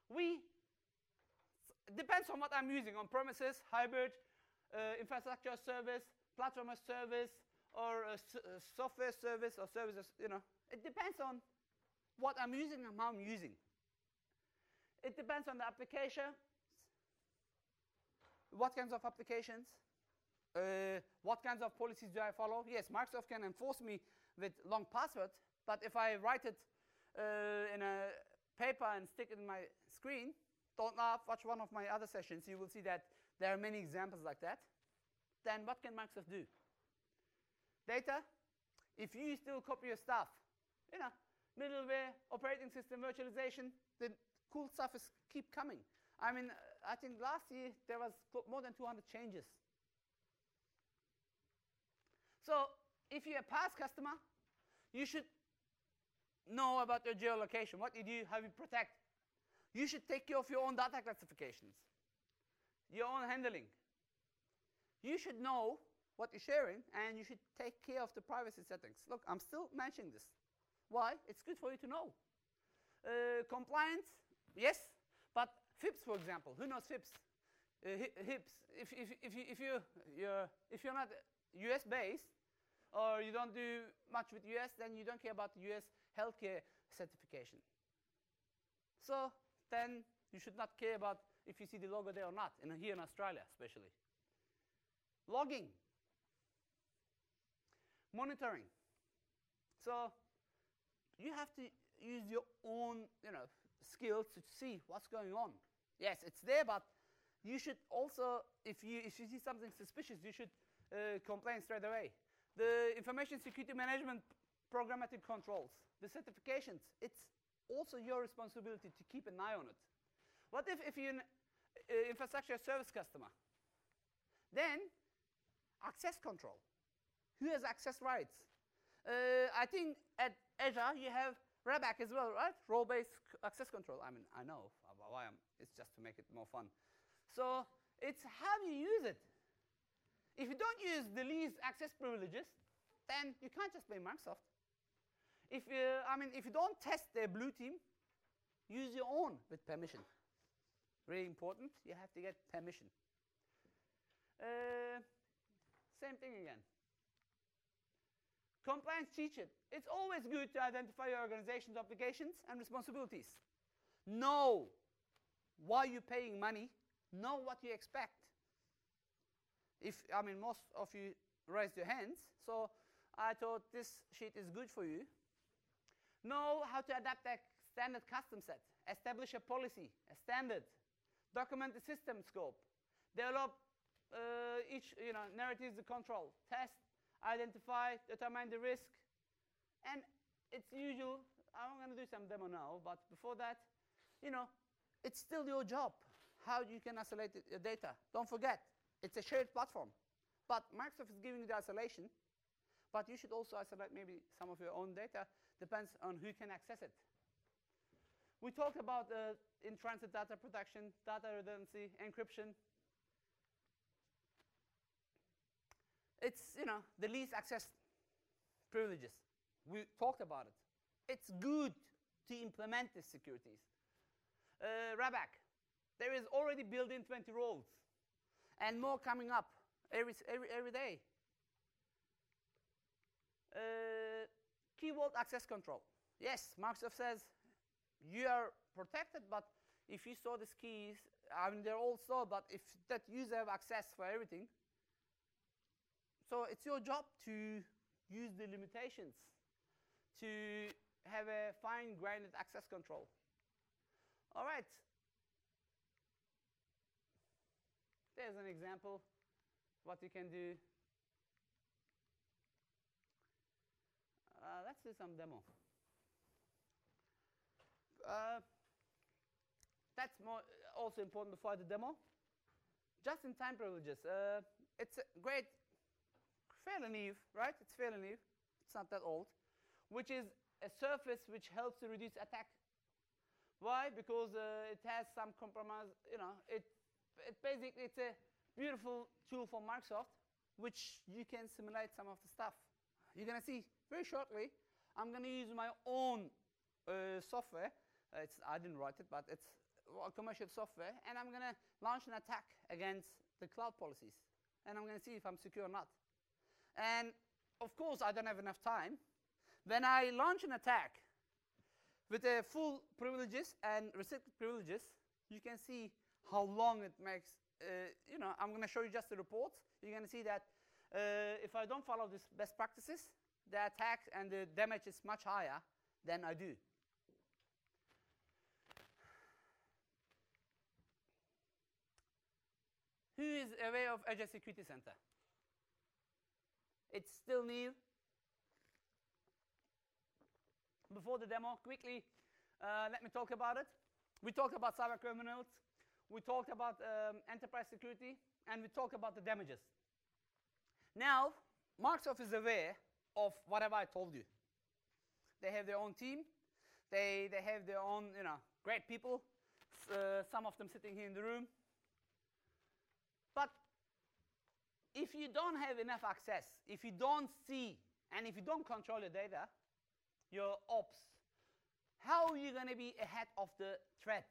it depends on what I'm using, on premises, hybrid, infrastructure service, platform as service, or software service, or services, you know. It depends on what I'm using and how I'm using. It depends on the application, what kinds of applications, what kinds of policies do I follow. Yes, Microsoft can enforce me with long password, but if I write it in a paper and stick it in my screen, don't laugh, watch one of my other sessions, you will see that there are many examples like that. Then what can Microsoft do? Data, if you still copy your stuff, you know, middleware, operating system, virtualization, the cool stuff is keep coming. I mean, I think last year there was more than 200 changes. So if you're a past customer, you should know about your geolocation, what you do, how you protect. You should take care of your own data classifications, your own handling. You should know what you're sharing, and you should take care of the privacy settings. Look, I'm still mentioning this. Why? It's good for you to know. Compliance, yes, but FIPS, for example. Who knows FIPS? HIPS. If you're not US based, or you don't do much with US, then you don't care about the US healthcare certification. So then you should not care about if you see the logo there or not, here in Australia especially. Logging. Monitoring. So you have to use your own, skills to see what's going on. Yes, it's there, but you should also, if you see something suspicious, you should complain straight away. The information security management programmatic controls, the certifications, it's also your responsibility to keep an eye on it. What if you're an infrastructure service customer? Then access control. Who has access rights? I think at Azure you have RBAC as well, right? Role-based access control. I mean, I know why it's just to make it more fun. So it's how you use it. If you don't use the least access privileges, then you can't just blame Microsoft. If you don't test their blue team, use your own with permission. Really important, you have to get permission. Same thing again. Compliance cheat sheet. It's always good to identify your organization's obligations and responsibilities. Know why you're paying money. Know what you expect. Most of you raised your hands, so I thought this sheet is good for you. Know how to adapt a standard custom set, establish a policy, a standard, document the system scope, develop each narratives to control, test, identify, determine the risk, and it's usual. I'm going to do some demo now, but before that, it's still your job how you can isolate the data. Don't forget, it's a shared platform, but Microsoft is giving you the isolation, but you should also isolate maybe some of your own data. Depends on who can access it. We talked about in-transit data protection, data redundancy, encryption. It's the least access privileges. We talked about it. It's good to implement these securities. RABAC, there is already built-in 20 roles, and more coming up every day. Key vault access control. Yes, Microsoft says you are protected, but if you store these keys, they're all stored, but if that user have access for everything, so it's your job to use the limitations to have a fine-grained access control. All right. There's an example what you can do. Let's do some demo. That's also important before the demo. Just-in-time privileges. It's a great, fairly new, right? It's fairly new. It's not that old. Which is a surface which helps to reduce attack. Why? Because it has some compromise. Basically it's a beautiful tool for Microsoft, which you can simulate some of the stuff. You're going to see very shortly. I'm going to use my own software. I didn't write it, but it's commercial software, and I'm going to launch an attack against the cloud policies, and I'm going to see if I'm secure or not. And of course, I don't have enough time. When I launch an attack with full privileges and restricted privileges, you can see how long it makes. I'm going to show you just the reports. You're going to see that if I don't follow these best practices, the attack and the damage is much higher than I do. Who is aware of Azure Security Center? It's still new. Before the demo, quickly, let me talk about it. We talked about cyber criminals. We talked about enterprise security, and we talked about the damages. Now, Microsoft is aware of whatever I told you. They have their own team. They have their own, great people. Some of them sitting here in the room. But if you don't have enough access, if you don't see, and if you don't control your data, your ops, how are you going to be ahead of the threats?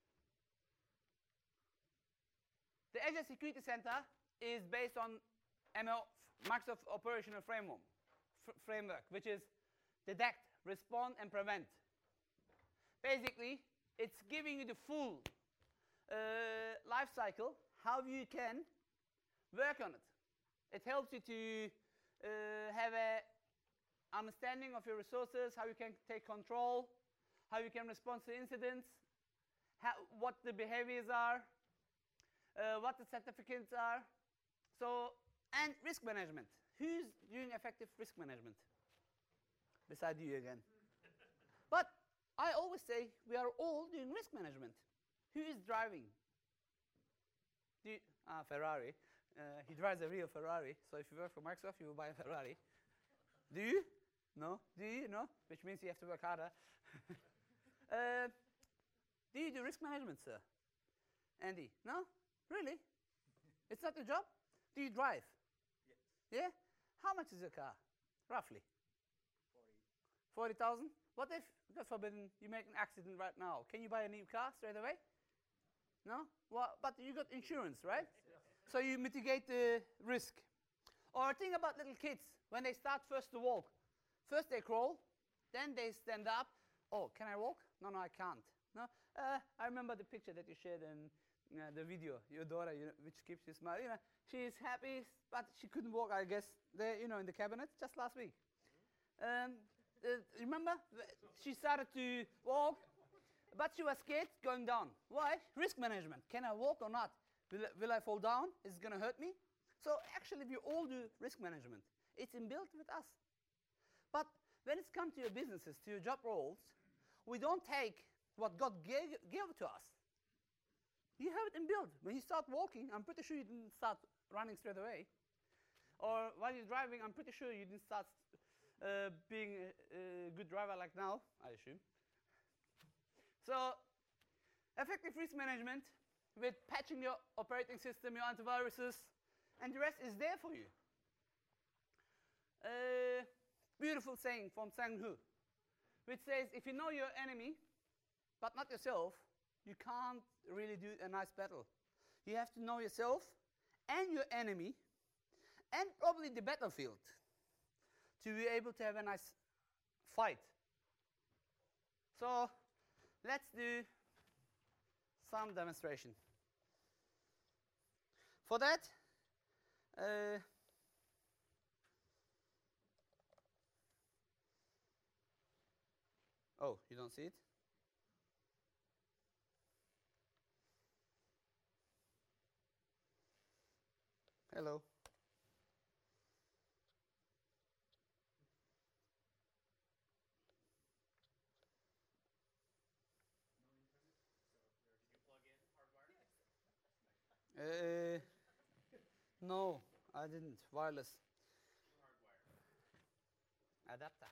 The Azure Security Center is based on Microsoft Operational Framework, which is detect, respond, and prevent. Basically, it's giving you the full life cycle, how you can work on it. It helps you to have an understanding of your resources, how you can take control, how you can respond to incidents, what the behaviors are, what the certificates are, and risk management. Who's doing effective risk management? Beside you again. But I always say we are all doing risk management. Who is driving? Ferrari. He drives a real Ferrari. So if you work for Microsoft, you will buy a Ferrari. Do you? No? Do you? No? Which means you have to work harder. Do you do risk management, sir? Andy? No? Really? It's not your job? Do you drive? Yes. Yeah? How much is your car? Roughly? 40,000? What if, God forbid, you make an accident right now? Can you buy a new car straight away? No? Well, but you got insurance, right? Yes. So you mitigate the risk. Or think about little kids when they start first to walk. First they crawl, then they stand up. Oh, can I walk? No, I can't. No? I remember the picture that you shared in Yeah, the video, your daughter, which keeps you smiling. She is happy, but she couldn't walk, I guess, there, in the cabinet just last week. Remember, she started to walk, but she was scared going down. Why? Risk management. Can I walk or not? Will I fall down? Is it going to hurt me? So actually, we all do risk management. It's inbuilt with us. But when it's come to your businesses, to your job roles, we don't take what God gave to us. You have it inbuilt. When you start walking, I'm pretty sure you didn't start running straight away. Or while you're driving, I'm pretty sure you didn't start being a good driver like now, I assume. So effective risk management with patching your operating system, your antiviruses, and the rest is there for you. Beautiful saying from Sang Hu, which says, if you know your enemy, but not yourself, you can't really do a nice battle. You have to know yourself and your enemy, and probably the battlefield, to be able to have a nice fight. So let's do some demonstration. For that, oh, you don't see it? Hello. Did you plug in hardwire? No, I didn't. Wireless. Hardwire. Adapter.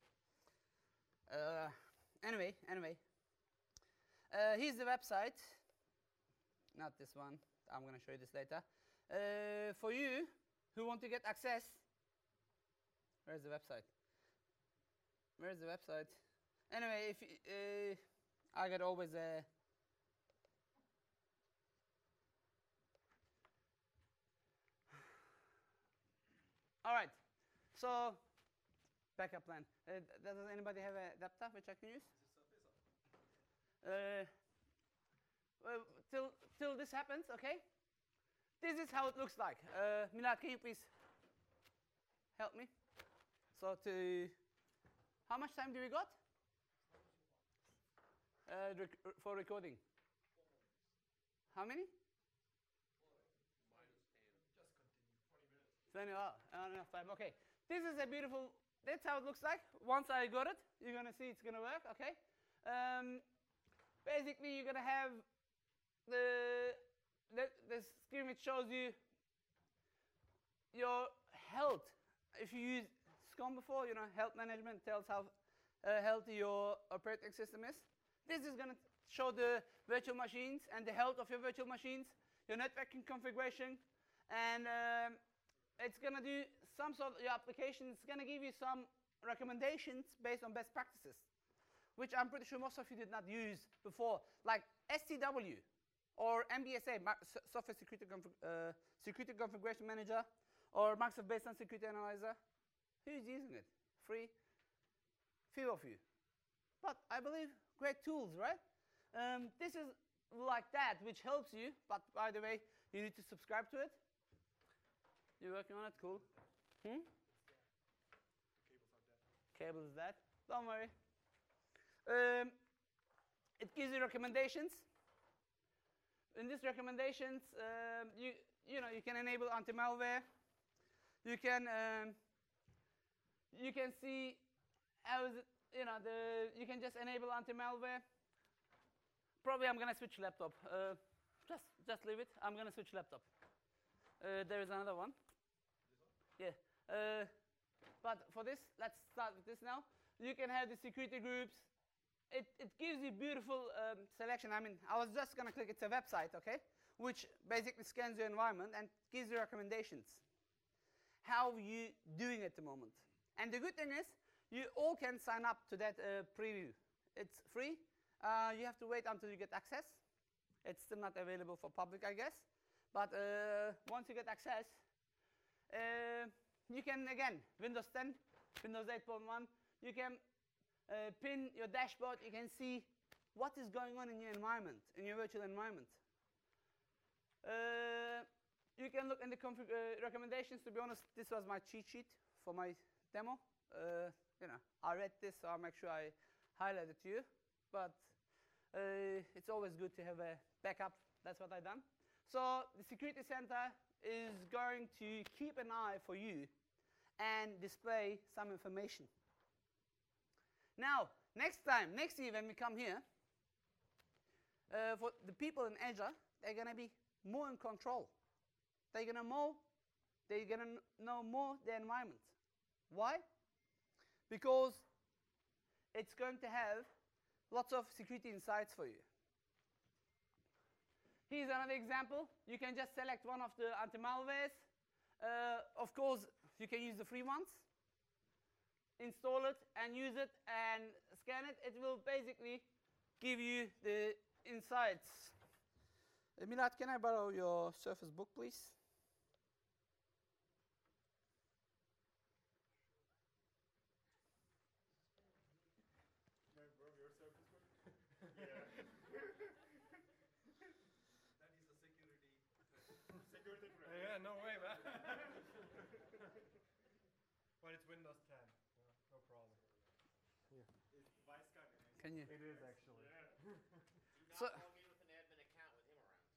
Anyway. Here's the website. Not this one. I'm going to show you this later. For you who want to get access, where's the website? Where's the website? Anyway, if I get always a all right. So backup plan. Does anybody have an adapter which I can use? Well, till this happens, okay? This is how it looks like. Milad, can you please help me? So how much time do we got? For recording. How many? -10. Just continue. 20 minutes. Not enough time. Okay. This is a beautiful. That's how it looks like. Once I got it, you're gonna see it's gonna work. Okay. Basically, you're gonna have the screen which shows you your health. If you use SCOM before, health management tells how healthy your operating system is. This is going to show the virtual machines and the health of your virtual machines, your networking configuration, and it's going to do some sort of your application. It's going to give you some recommendations based on best practices, which I'm pretty sure most of you did not use before, like STW or MBSA, Software Security Configuration Manager, or Microsoft Baseline Security Analyzer. Who's using it? Free? Few of you. But I believe great tools, right? This is like that, which helps you, but by the way, you need to subscribe to it. You're working on it? Cool. Cable is that. Don't worry. It gives you recommendations. In these recommendations, you can enable anti-malware. You can see how is it, you can just enable anti-malware. Probably I'm gonna switch laptop. Just leave it. I'm gonna switch laptop. There is another one. This one? Yeah. But for this, let's start with this now. You can have the security groups. It gives you beautiful selection. I mean, I was just gonna click. It's a website, okay, which basically scans your environment and gives you recommendations. How you doing at the moment? And the good thing is, you all can sign up to that preview. It's free. You have to wait until you get access. It's still not available for public, I guess. But once you get access, you can, again, Windows 10, Windows 8.1, you can pin your dashboard. You can see what is going on in your environment, in your virtual environment. You can look in the recommendations. To be honest, this was my cheat sheet for my demo. I read this, so I'll make sure I highlight it to you. But it's always good to have a backup. That's what I've done. So the security center is going to keep an eye for you and display some information. Now, next year when we come here, for the people in Azure, they're going to be more in control. They're going to know more the environment. Why? Because it's going to have lots of security insights for you. Here's another example. You can just select one of the anti-malwares. Of course, you can use the free ones. Install it and use it and scan it. It will basically give you the insights. Milad, can I borrow your Surface Book, please? Can I borrow your Surface Book? That is a security. Security threat. Yeah, no way, man. But it's Windows 10. No problem. It's Vice Scanning. Can you? It is actually. Do not So- log in with an admin account with him around.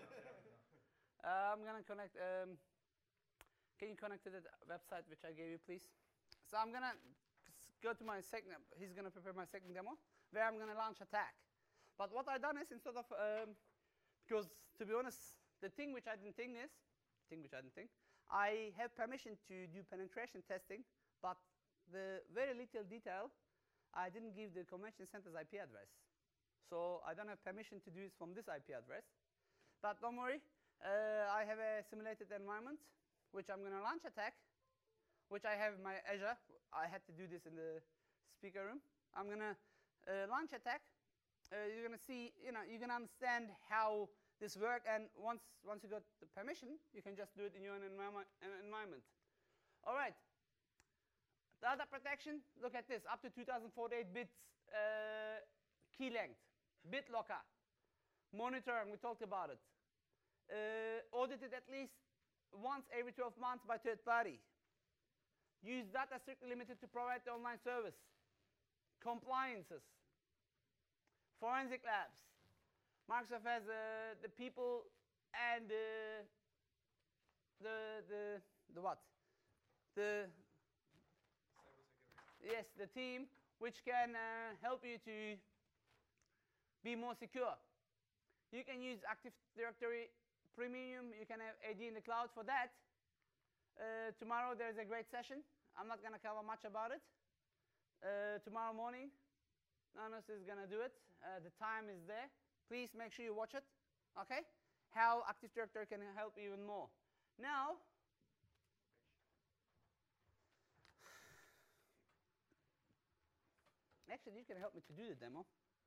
I'm gonna connect. Can you connect to the website which I gave you, please? So I'm gonna go to my second. He's gonna prepare my second demo where I'm gonna launch attack. But what I've done is instead of because to be honest, the thing which I didn't think is I have permission to do penetration testing, but the very little detail I didn't give the convention center's IP address. So I don't have permission to do this from this IP address. But don't worry, I have a simulated environment which I'm going to launch attack, which I have in my Azure. I had to do this in the speaker room. I'm going to launch attack. You're going to see, you're going to understand how this works, and once you got the permission, you can just do it in your own environment. All right. Data protection, look at this, up to 2048 bits key length, BitLocker, monitoring, we talked about it. Audited at least once every 12 months by third party. Use data strictly limited to provide the online service. Compliances. Forensic labs. Microsoft has the people and the what? Yes, the team which can help you to be more secure. You can use Active Directory Premium. You can have AD in the cloud for that. Tomorrow there's a great session. I'm not going to cover much about it. Tomorrow morning, Nanos is going to do it. The time is there. Please make sure you watch it. Okay? How Active Directory can help even more. Now, actually, you can help me to do the demo.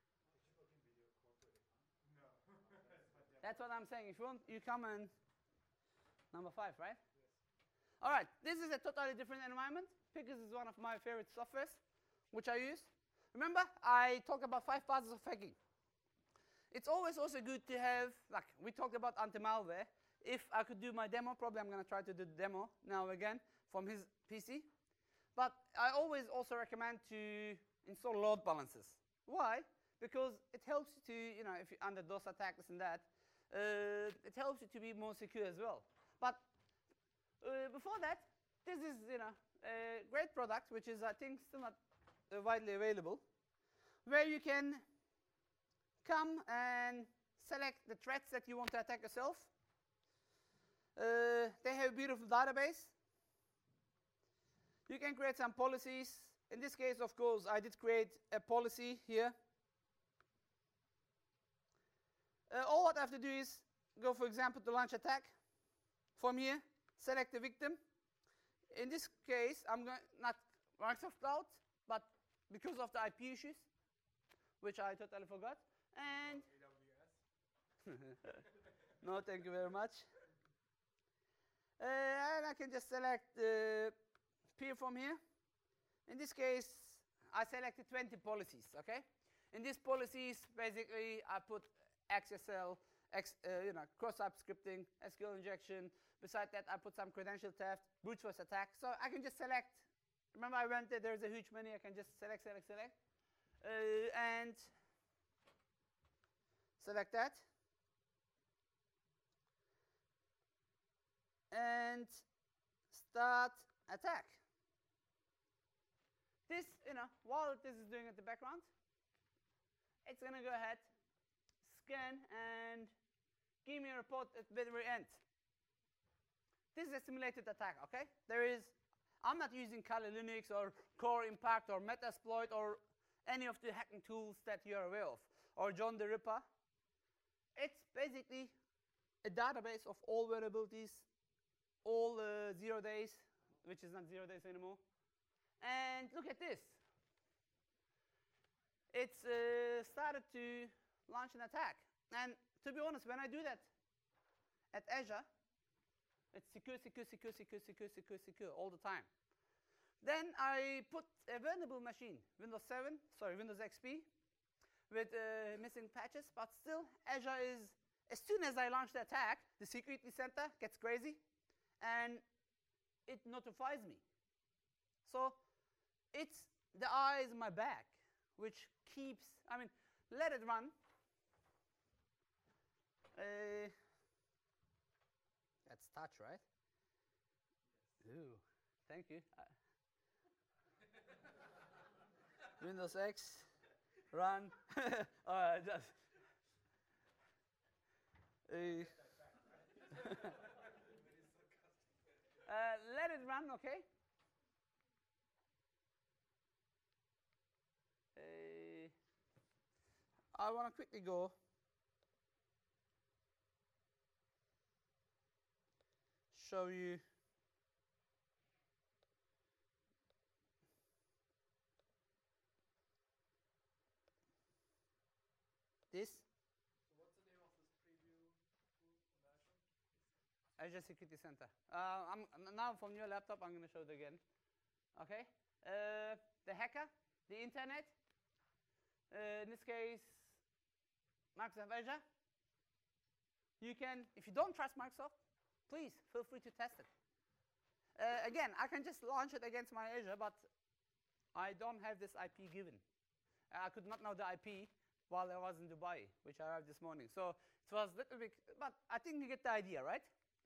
That's what I'm saying. If you want, you come in number 5, right? Yes. All right. This is a totally different environment. Pickers is one of my favorite softwares, which I use. Remember, I talked about 5 parts of hacking. It's always also good to have, like we talked about anti-malware. If I could do my demo, probably I'm going to try to do the demo now again from his PC. But I always also recommend to install load balancers. Why? Because it helps you to, if you're under DOS attack, this and that, it helps you to be more secure as well. But before that, this is, a great product, which is, I think, still not widely available, where you can come and select the threats that you want to attack yourself. They have a beautiful database. You can create some policies. In this case, of course, I did create a policy here. All what I have to do is go, for example, to launch attack. From here, select the victim. In this case, I'm going not Microsoft Cloud, but because of the IP issues, which I totally forgot. And no, thank you very much. And I can just select peer from here. In this case, I selected 20 policies, okay? In these policies, basically, I put XSL cross-site scripting, SQL injection. Besides that, I put some credential theft, brute force attack. So I can just select. Remember, I went there. There's a huge menu. I can just select, and select that, and start attack. This, while this is doing at the background, it's going to go ahead, scan, and give me a report at the very end. This is a simulated attack, okay? I'm not using Kali Linux or Core Impact or Metasploit or any of the hacking tools that you're aware of, or John the Ripper. It's basically a database of all vulnerabilities, all 0 days, which is not 0 days anymore. And look at this. It's started to launch an attack. And to be honest, when I do that at Azure, it's secure all the time. Then I put a vulnerable machine, Windows XP, with missing patches, but still Azure is, as soon as I launch the attack, the security center gets crazy, and it notifies me. So it's the eyes on my back, which keeps, let it run. That's touch, right? Ooh, thank you. Windows X, run. Just. Let it run, okay? I want to quickly go. Show you this. So what's the name of this preview tool on Azure? Azure Security Center. Now from your laptop, I'm going to show it again. Okay. The hacker, the internet. In this case, Microsoft Azure. You can, if you don't trust Microsoft, please feel free to test it. Again, I can just launch it against my Azure, but I don't have this IP given. I could not know the IP while I was in Dubai, which I arrived this morning. So it was a little bit, but I think you get the idea, right?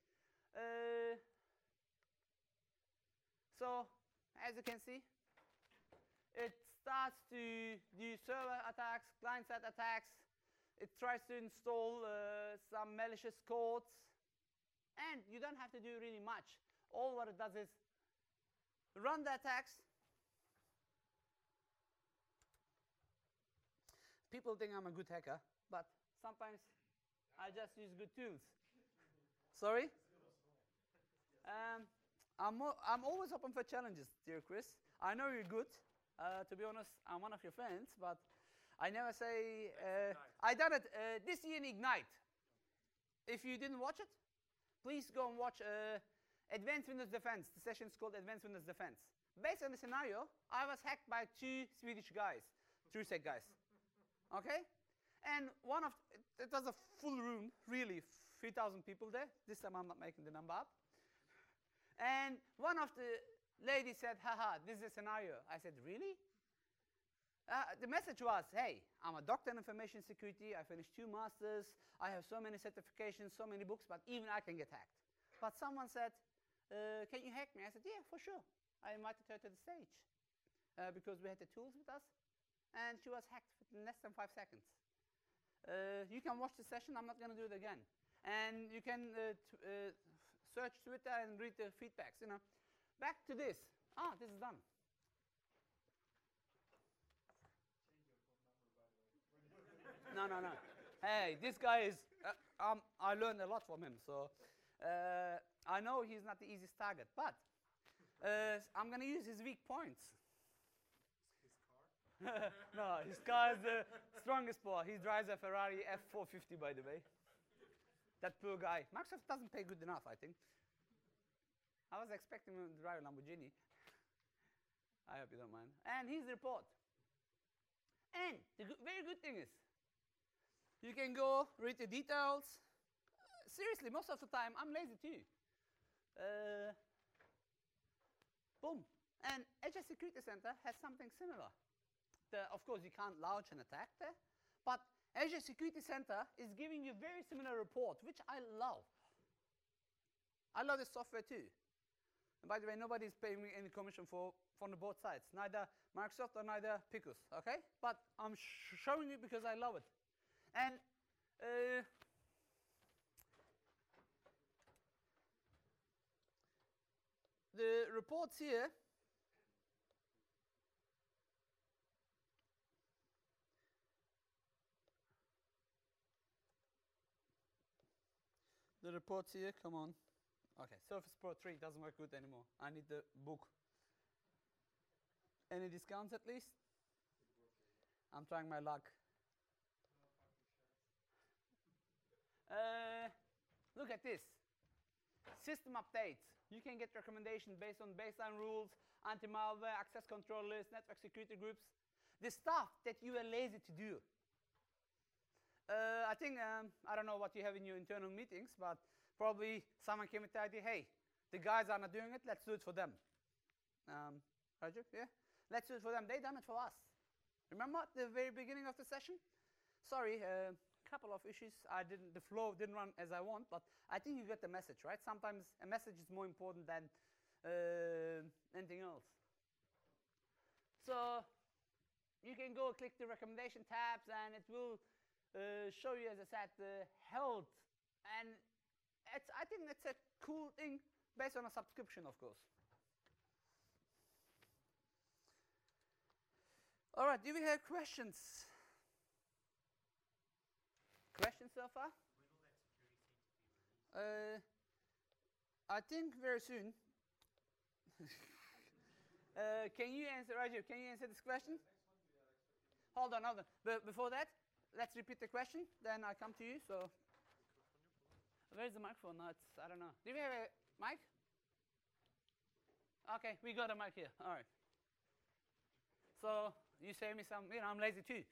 So as you can see, it starts to do server attacks, client-side attacks. It tries to install some malicious codes. And you don't have to do really much. All what it does is run the attacks. People think I'm a good hacker, but sometimes I just use good tools. Sorry? I'm always open for challenges, dear Chris. I know you're good. To be honest, I'm one of your fans, but I never say. I done it this year in Ignite. If you didn't watch it, please go and watch Advanced Windows Defense. The session is called Advanced Windows Defense. Based on the scenario, I was hacked by 2 Swedish guys, TrueSec guys. Okay? And it was a full room, really, 3,000 people there. This time I'm not making the number up. And one of the ladies said, haha, this is a scenario. I said, really? The message was, hey, I'm a doctor in information security. I finished 2 masters. I have so many certifications, so many books, but even I can get hacked. But someone said, can you hack me? I said, yeah, for sure. I invited her to the stage because we had the tools with us. And she was hacked in less than 5 seconds. You can watch the session. I'm not going to do it again. And you can search Twitter and read the feedbacks. Back to this. This is done. No. Hey, this guy is, I learned a lot from him. So I know he's not the easiest target, but I'm going to use his weak points. His car? No, his car is the strongest part. He drives a Ferrari F450, by the way. That poor guy. Microsoft doesn't pay good enough, I think. I was expecting him to drive a Lamborghini. I hope you don't mind. And here's the report. And the very good thing is, You can go read the details. Seriously, most of the time, I'm lazy too. Boom. And Azure Security Center has something similar. Of course, you can't launch an attack there, but Azure Security Center is giving you very similar report, which I love. I love this software too. And by the way, nobody's paying me any commission from the both sides, neither Microsoft or neither Picus, okay? But I'm showing you because I love it. And the reports here come on. Okay, Surface Pro 3 doesn't work good anymore. I need the book. Any discounts at least? I'm trying my luck. Look at this. System updates. You can get recommendations based on baseline rules, anti-malware, access control lists, network security groups. The stuff that you are lazy to do. I think, I don't know what you have in your internal meetings, but probably someone came with the idea, hey, the guys are not doing it, let's do it for them. Raju, yeah? Let's do it for them. They done it for us. Remember at the very beginning of the session? Sorry, couple of issues. The flow didn't run as I want, but I think you get the message, right? Sometimes a message is more important than anything else. So you can go click the recommendation tabs, and it will show you, as I said, the health. And I think that's a cool thing based on a subscription, of course. All right, do we have questions? Questions so far? When will that security center be released? I think very soon. Can you answer, Raju? Can you answer this question? Hold on. But before that, let's repeat the question. Then I come to you. So, where's the microphone? No, I don't know. Do we have a mic? Okay, we got a mic here. All right. So you save me some. I'm lazy too.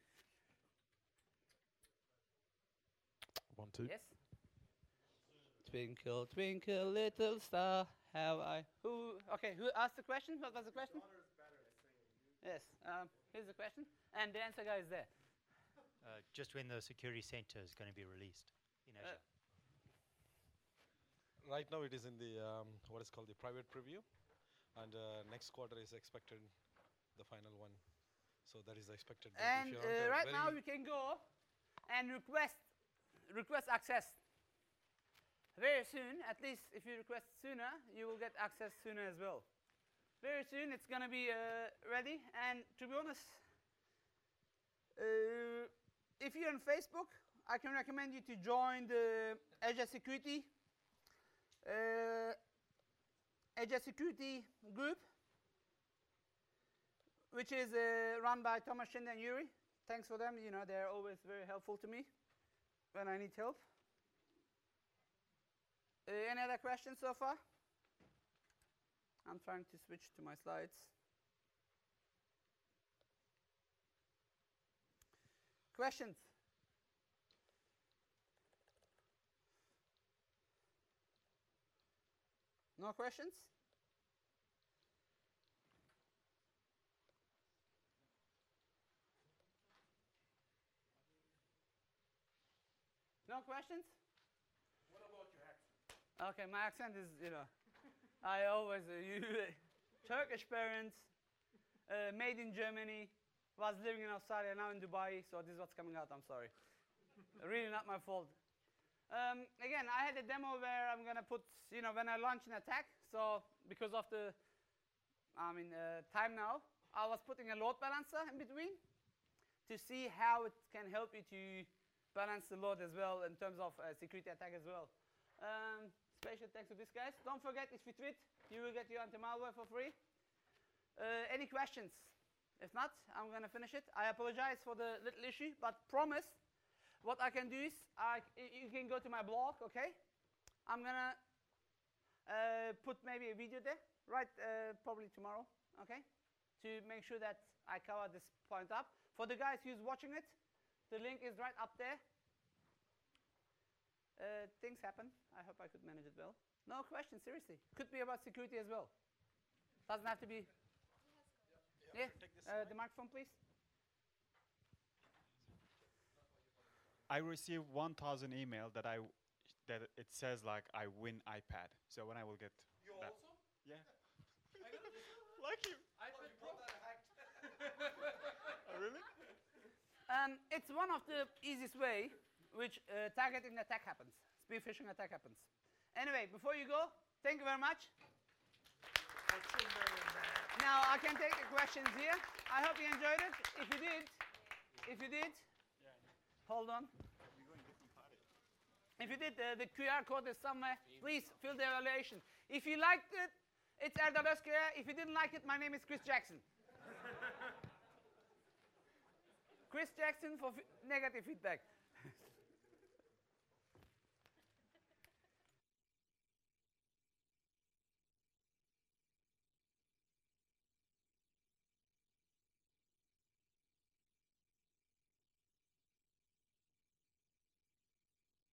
1, 2. Yes. Twinkle, twinkle, little star, have I? Who asked the question? What was the question? Yes. Here's the question, and the answer guy is there. Just when the security center is going to be released in Azure. Right now it is in the what is called the private preview, and next quarter is expected the final one. So that is expected. And right now you can go and request access. Very soon, at least if you request sooner, you will get access sooner as well. Very soon it's going to be ready. And to be honest, if you're on Facebook, I can recommend you to join the Azure Security group, which is run by Thomas Schind and Yuri. Thanks for them. They're always very helpful to me when I need help. Any other questions so far? I'm trying to switch to my slides. Questions? No questions? No questions? What about your accent? Okay, my accent is, I always, Turkish parents, made in Germany, was living in Australia, now in Dubai, so this is what's coming out, I'm sorry. Really not my fault. Again, I had a demo where I'm going to put, when I launch an attack, so because of the, time now, I was putting a load balancer in between to see how it can help you to balance the load as well in terms of security attack as well. Special thanks to these guys. Don't forget, if you tweet, you will get your anti-malware for free. Any questions? If not, I'm going to finish it. I apologize for the little issue, but promise, what I can do is, you can go to my blog, okay? I'm going to put maybe a video there, right, probably tomorrow, okay? To make sure that I cover this point up. For the guys who's watching it, the link is right up there. things happen. I hope I could manage it well. No question, seriously. Could be about security as well. Doesn't have to be. Yeah. The microphone, please. I receive 1,000 email that that it says like I win iPad. So when I will get You that? also? Yeah. I got it. Like you. iPad Pro. Oh, really? It's one of the easiest way which targeting attack happens. Spear phishing attack happens. Anyway, before you go, thank you very much. Now I can take the questions here. I hope you enjoyed it. If you did, hold on. If you did, the QR code is somewhere. Please fill the evaluation. If you liked it, it's Erdal Özkaya. If you didn't like it, my name is Chris Jackson. Chris Jackson for negative feedback.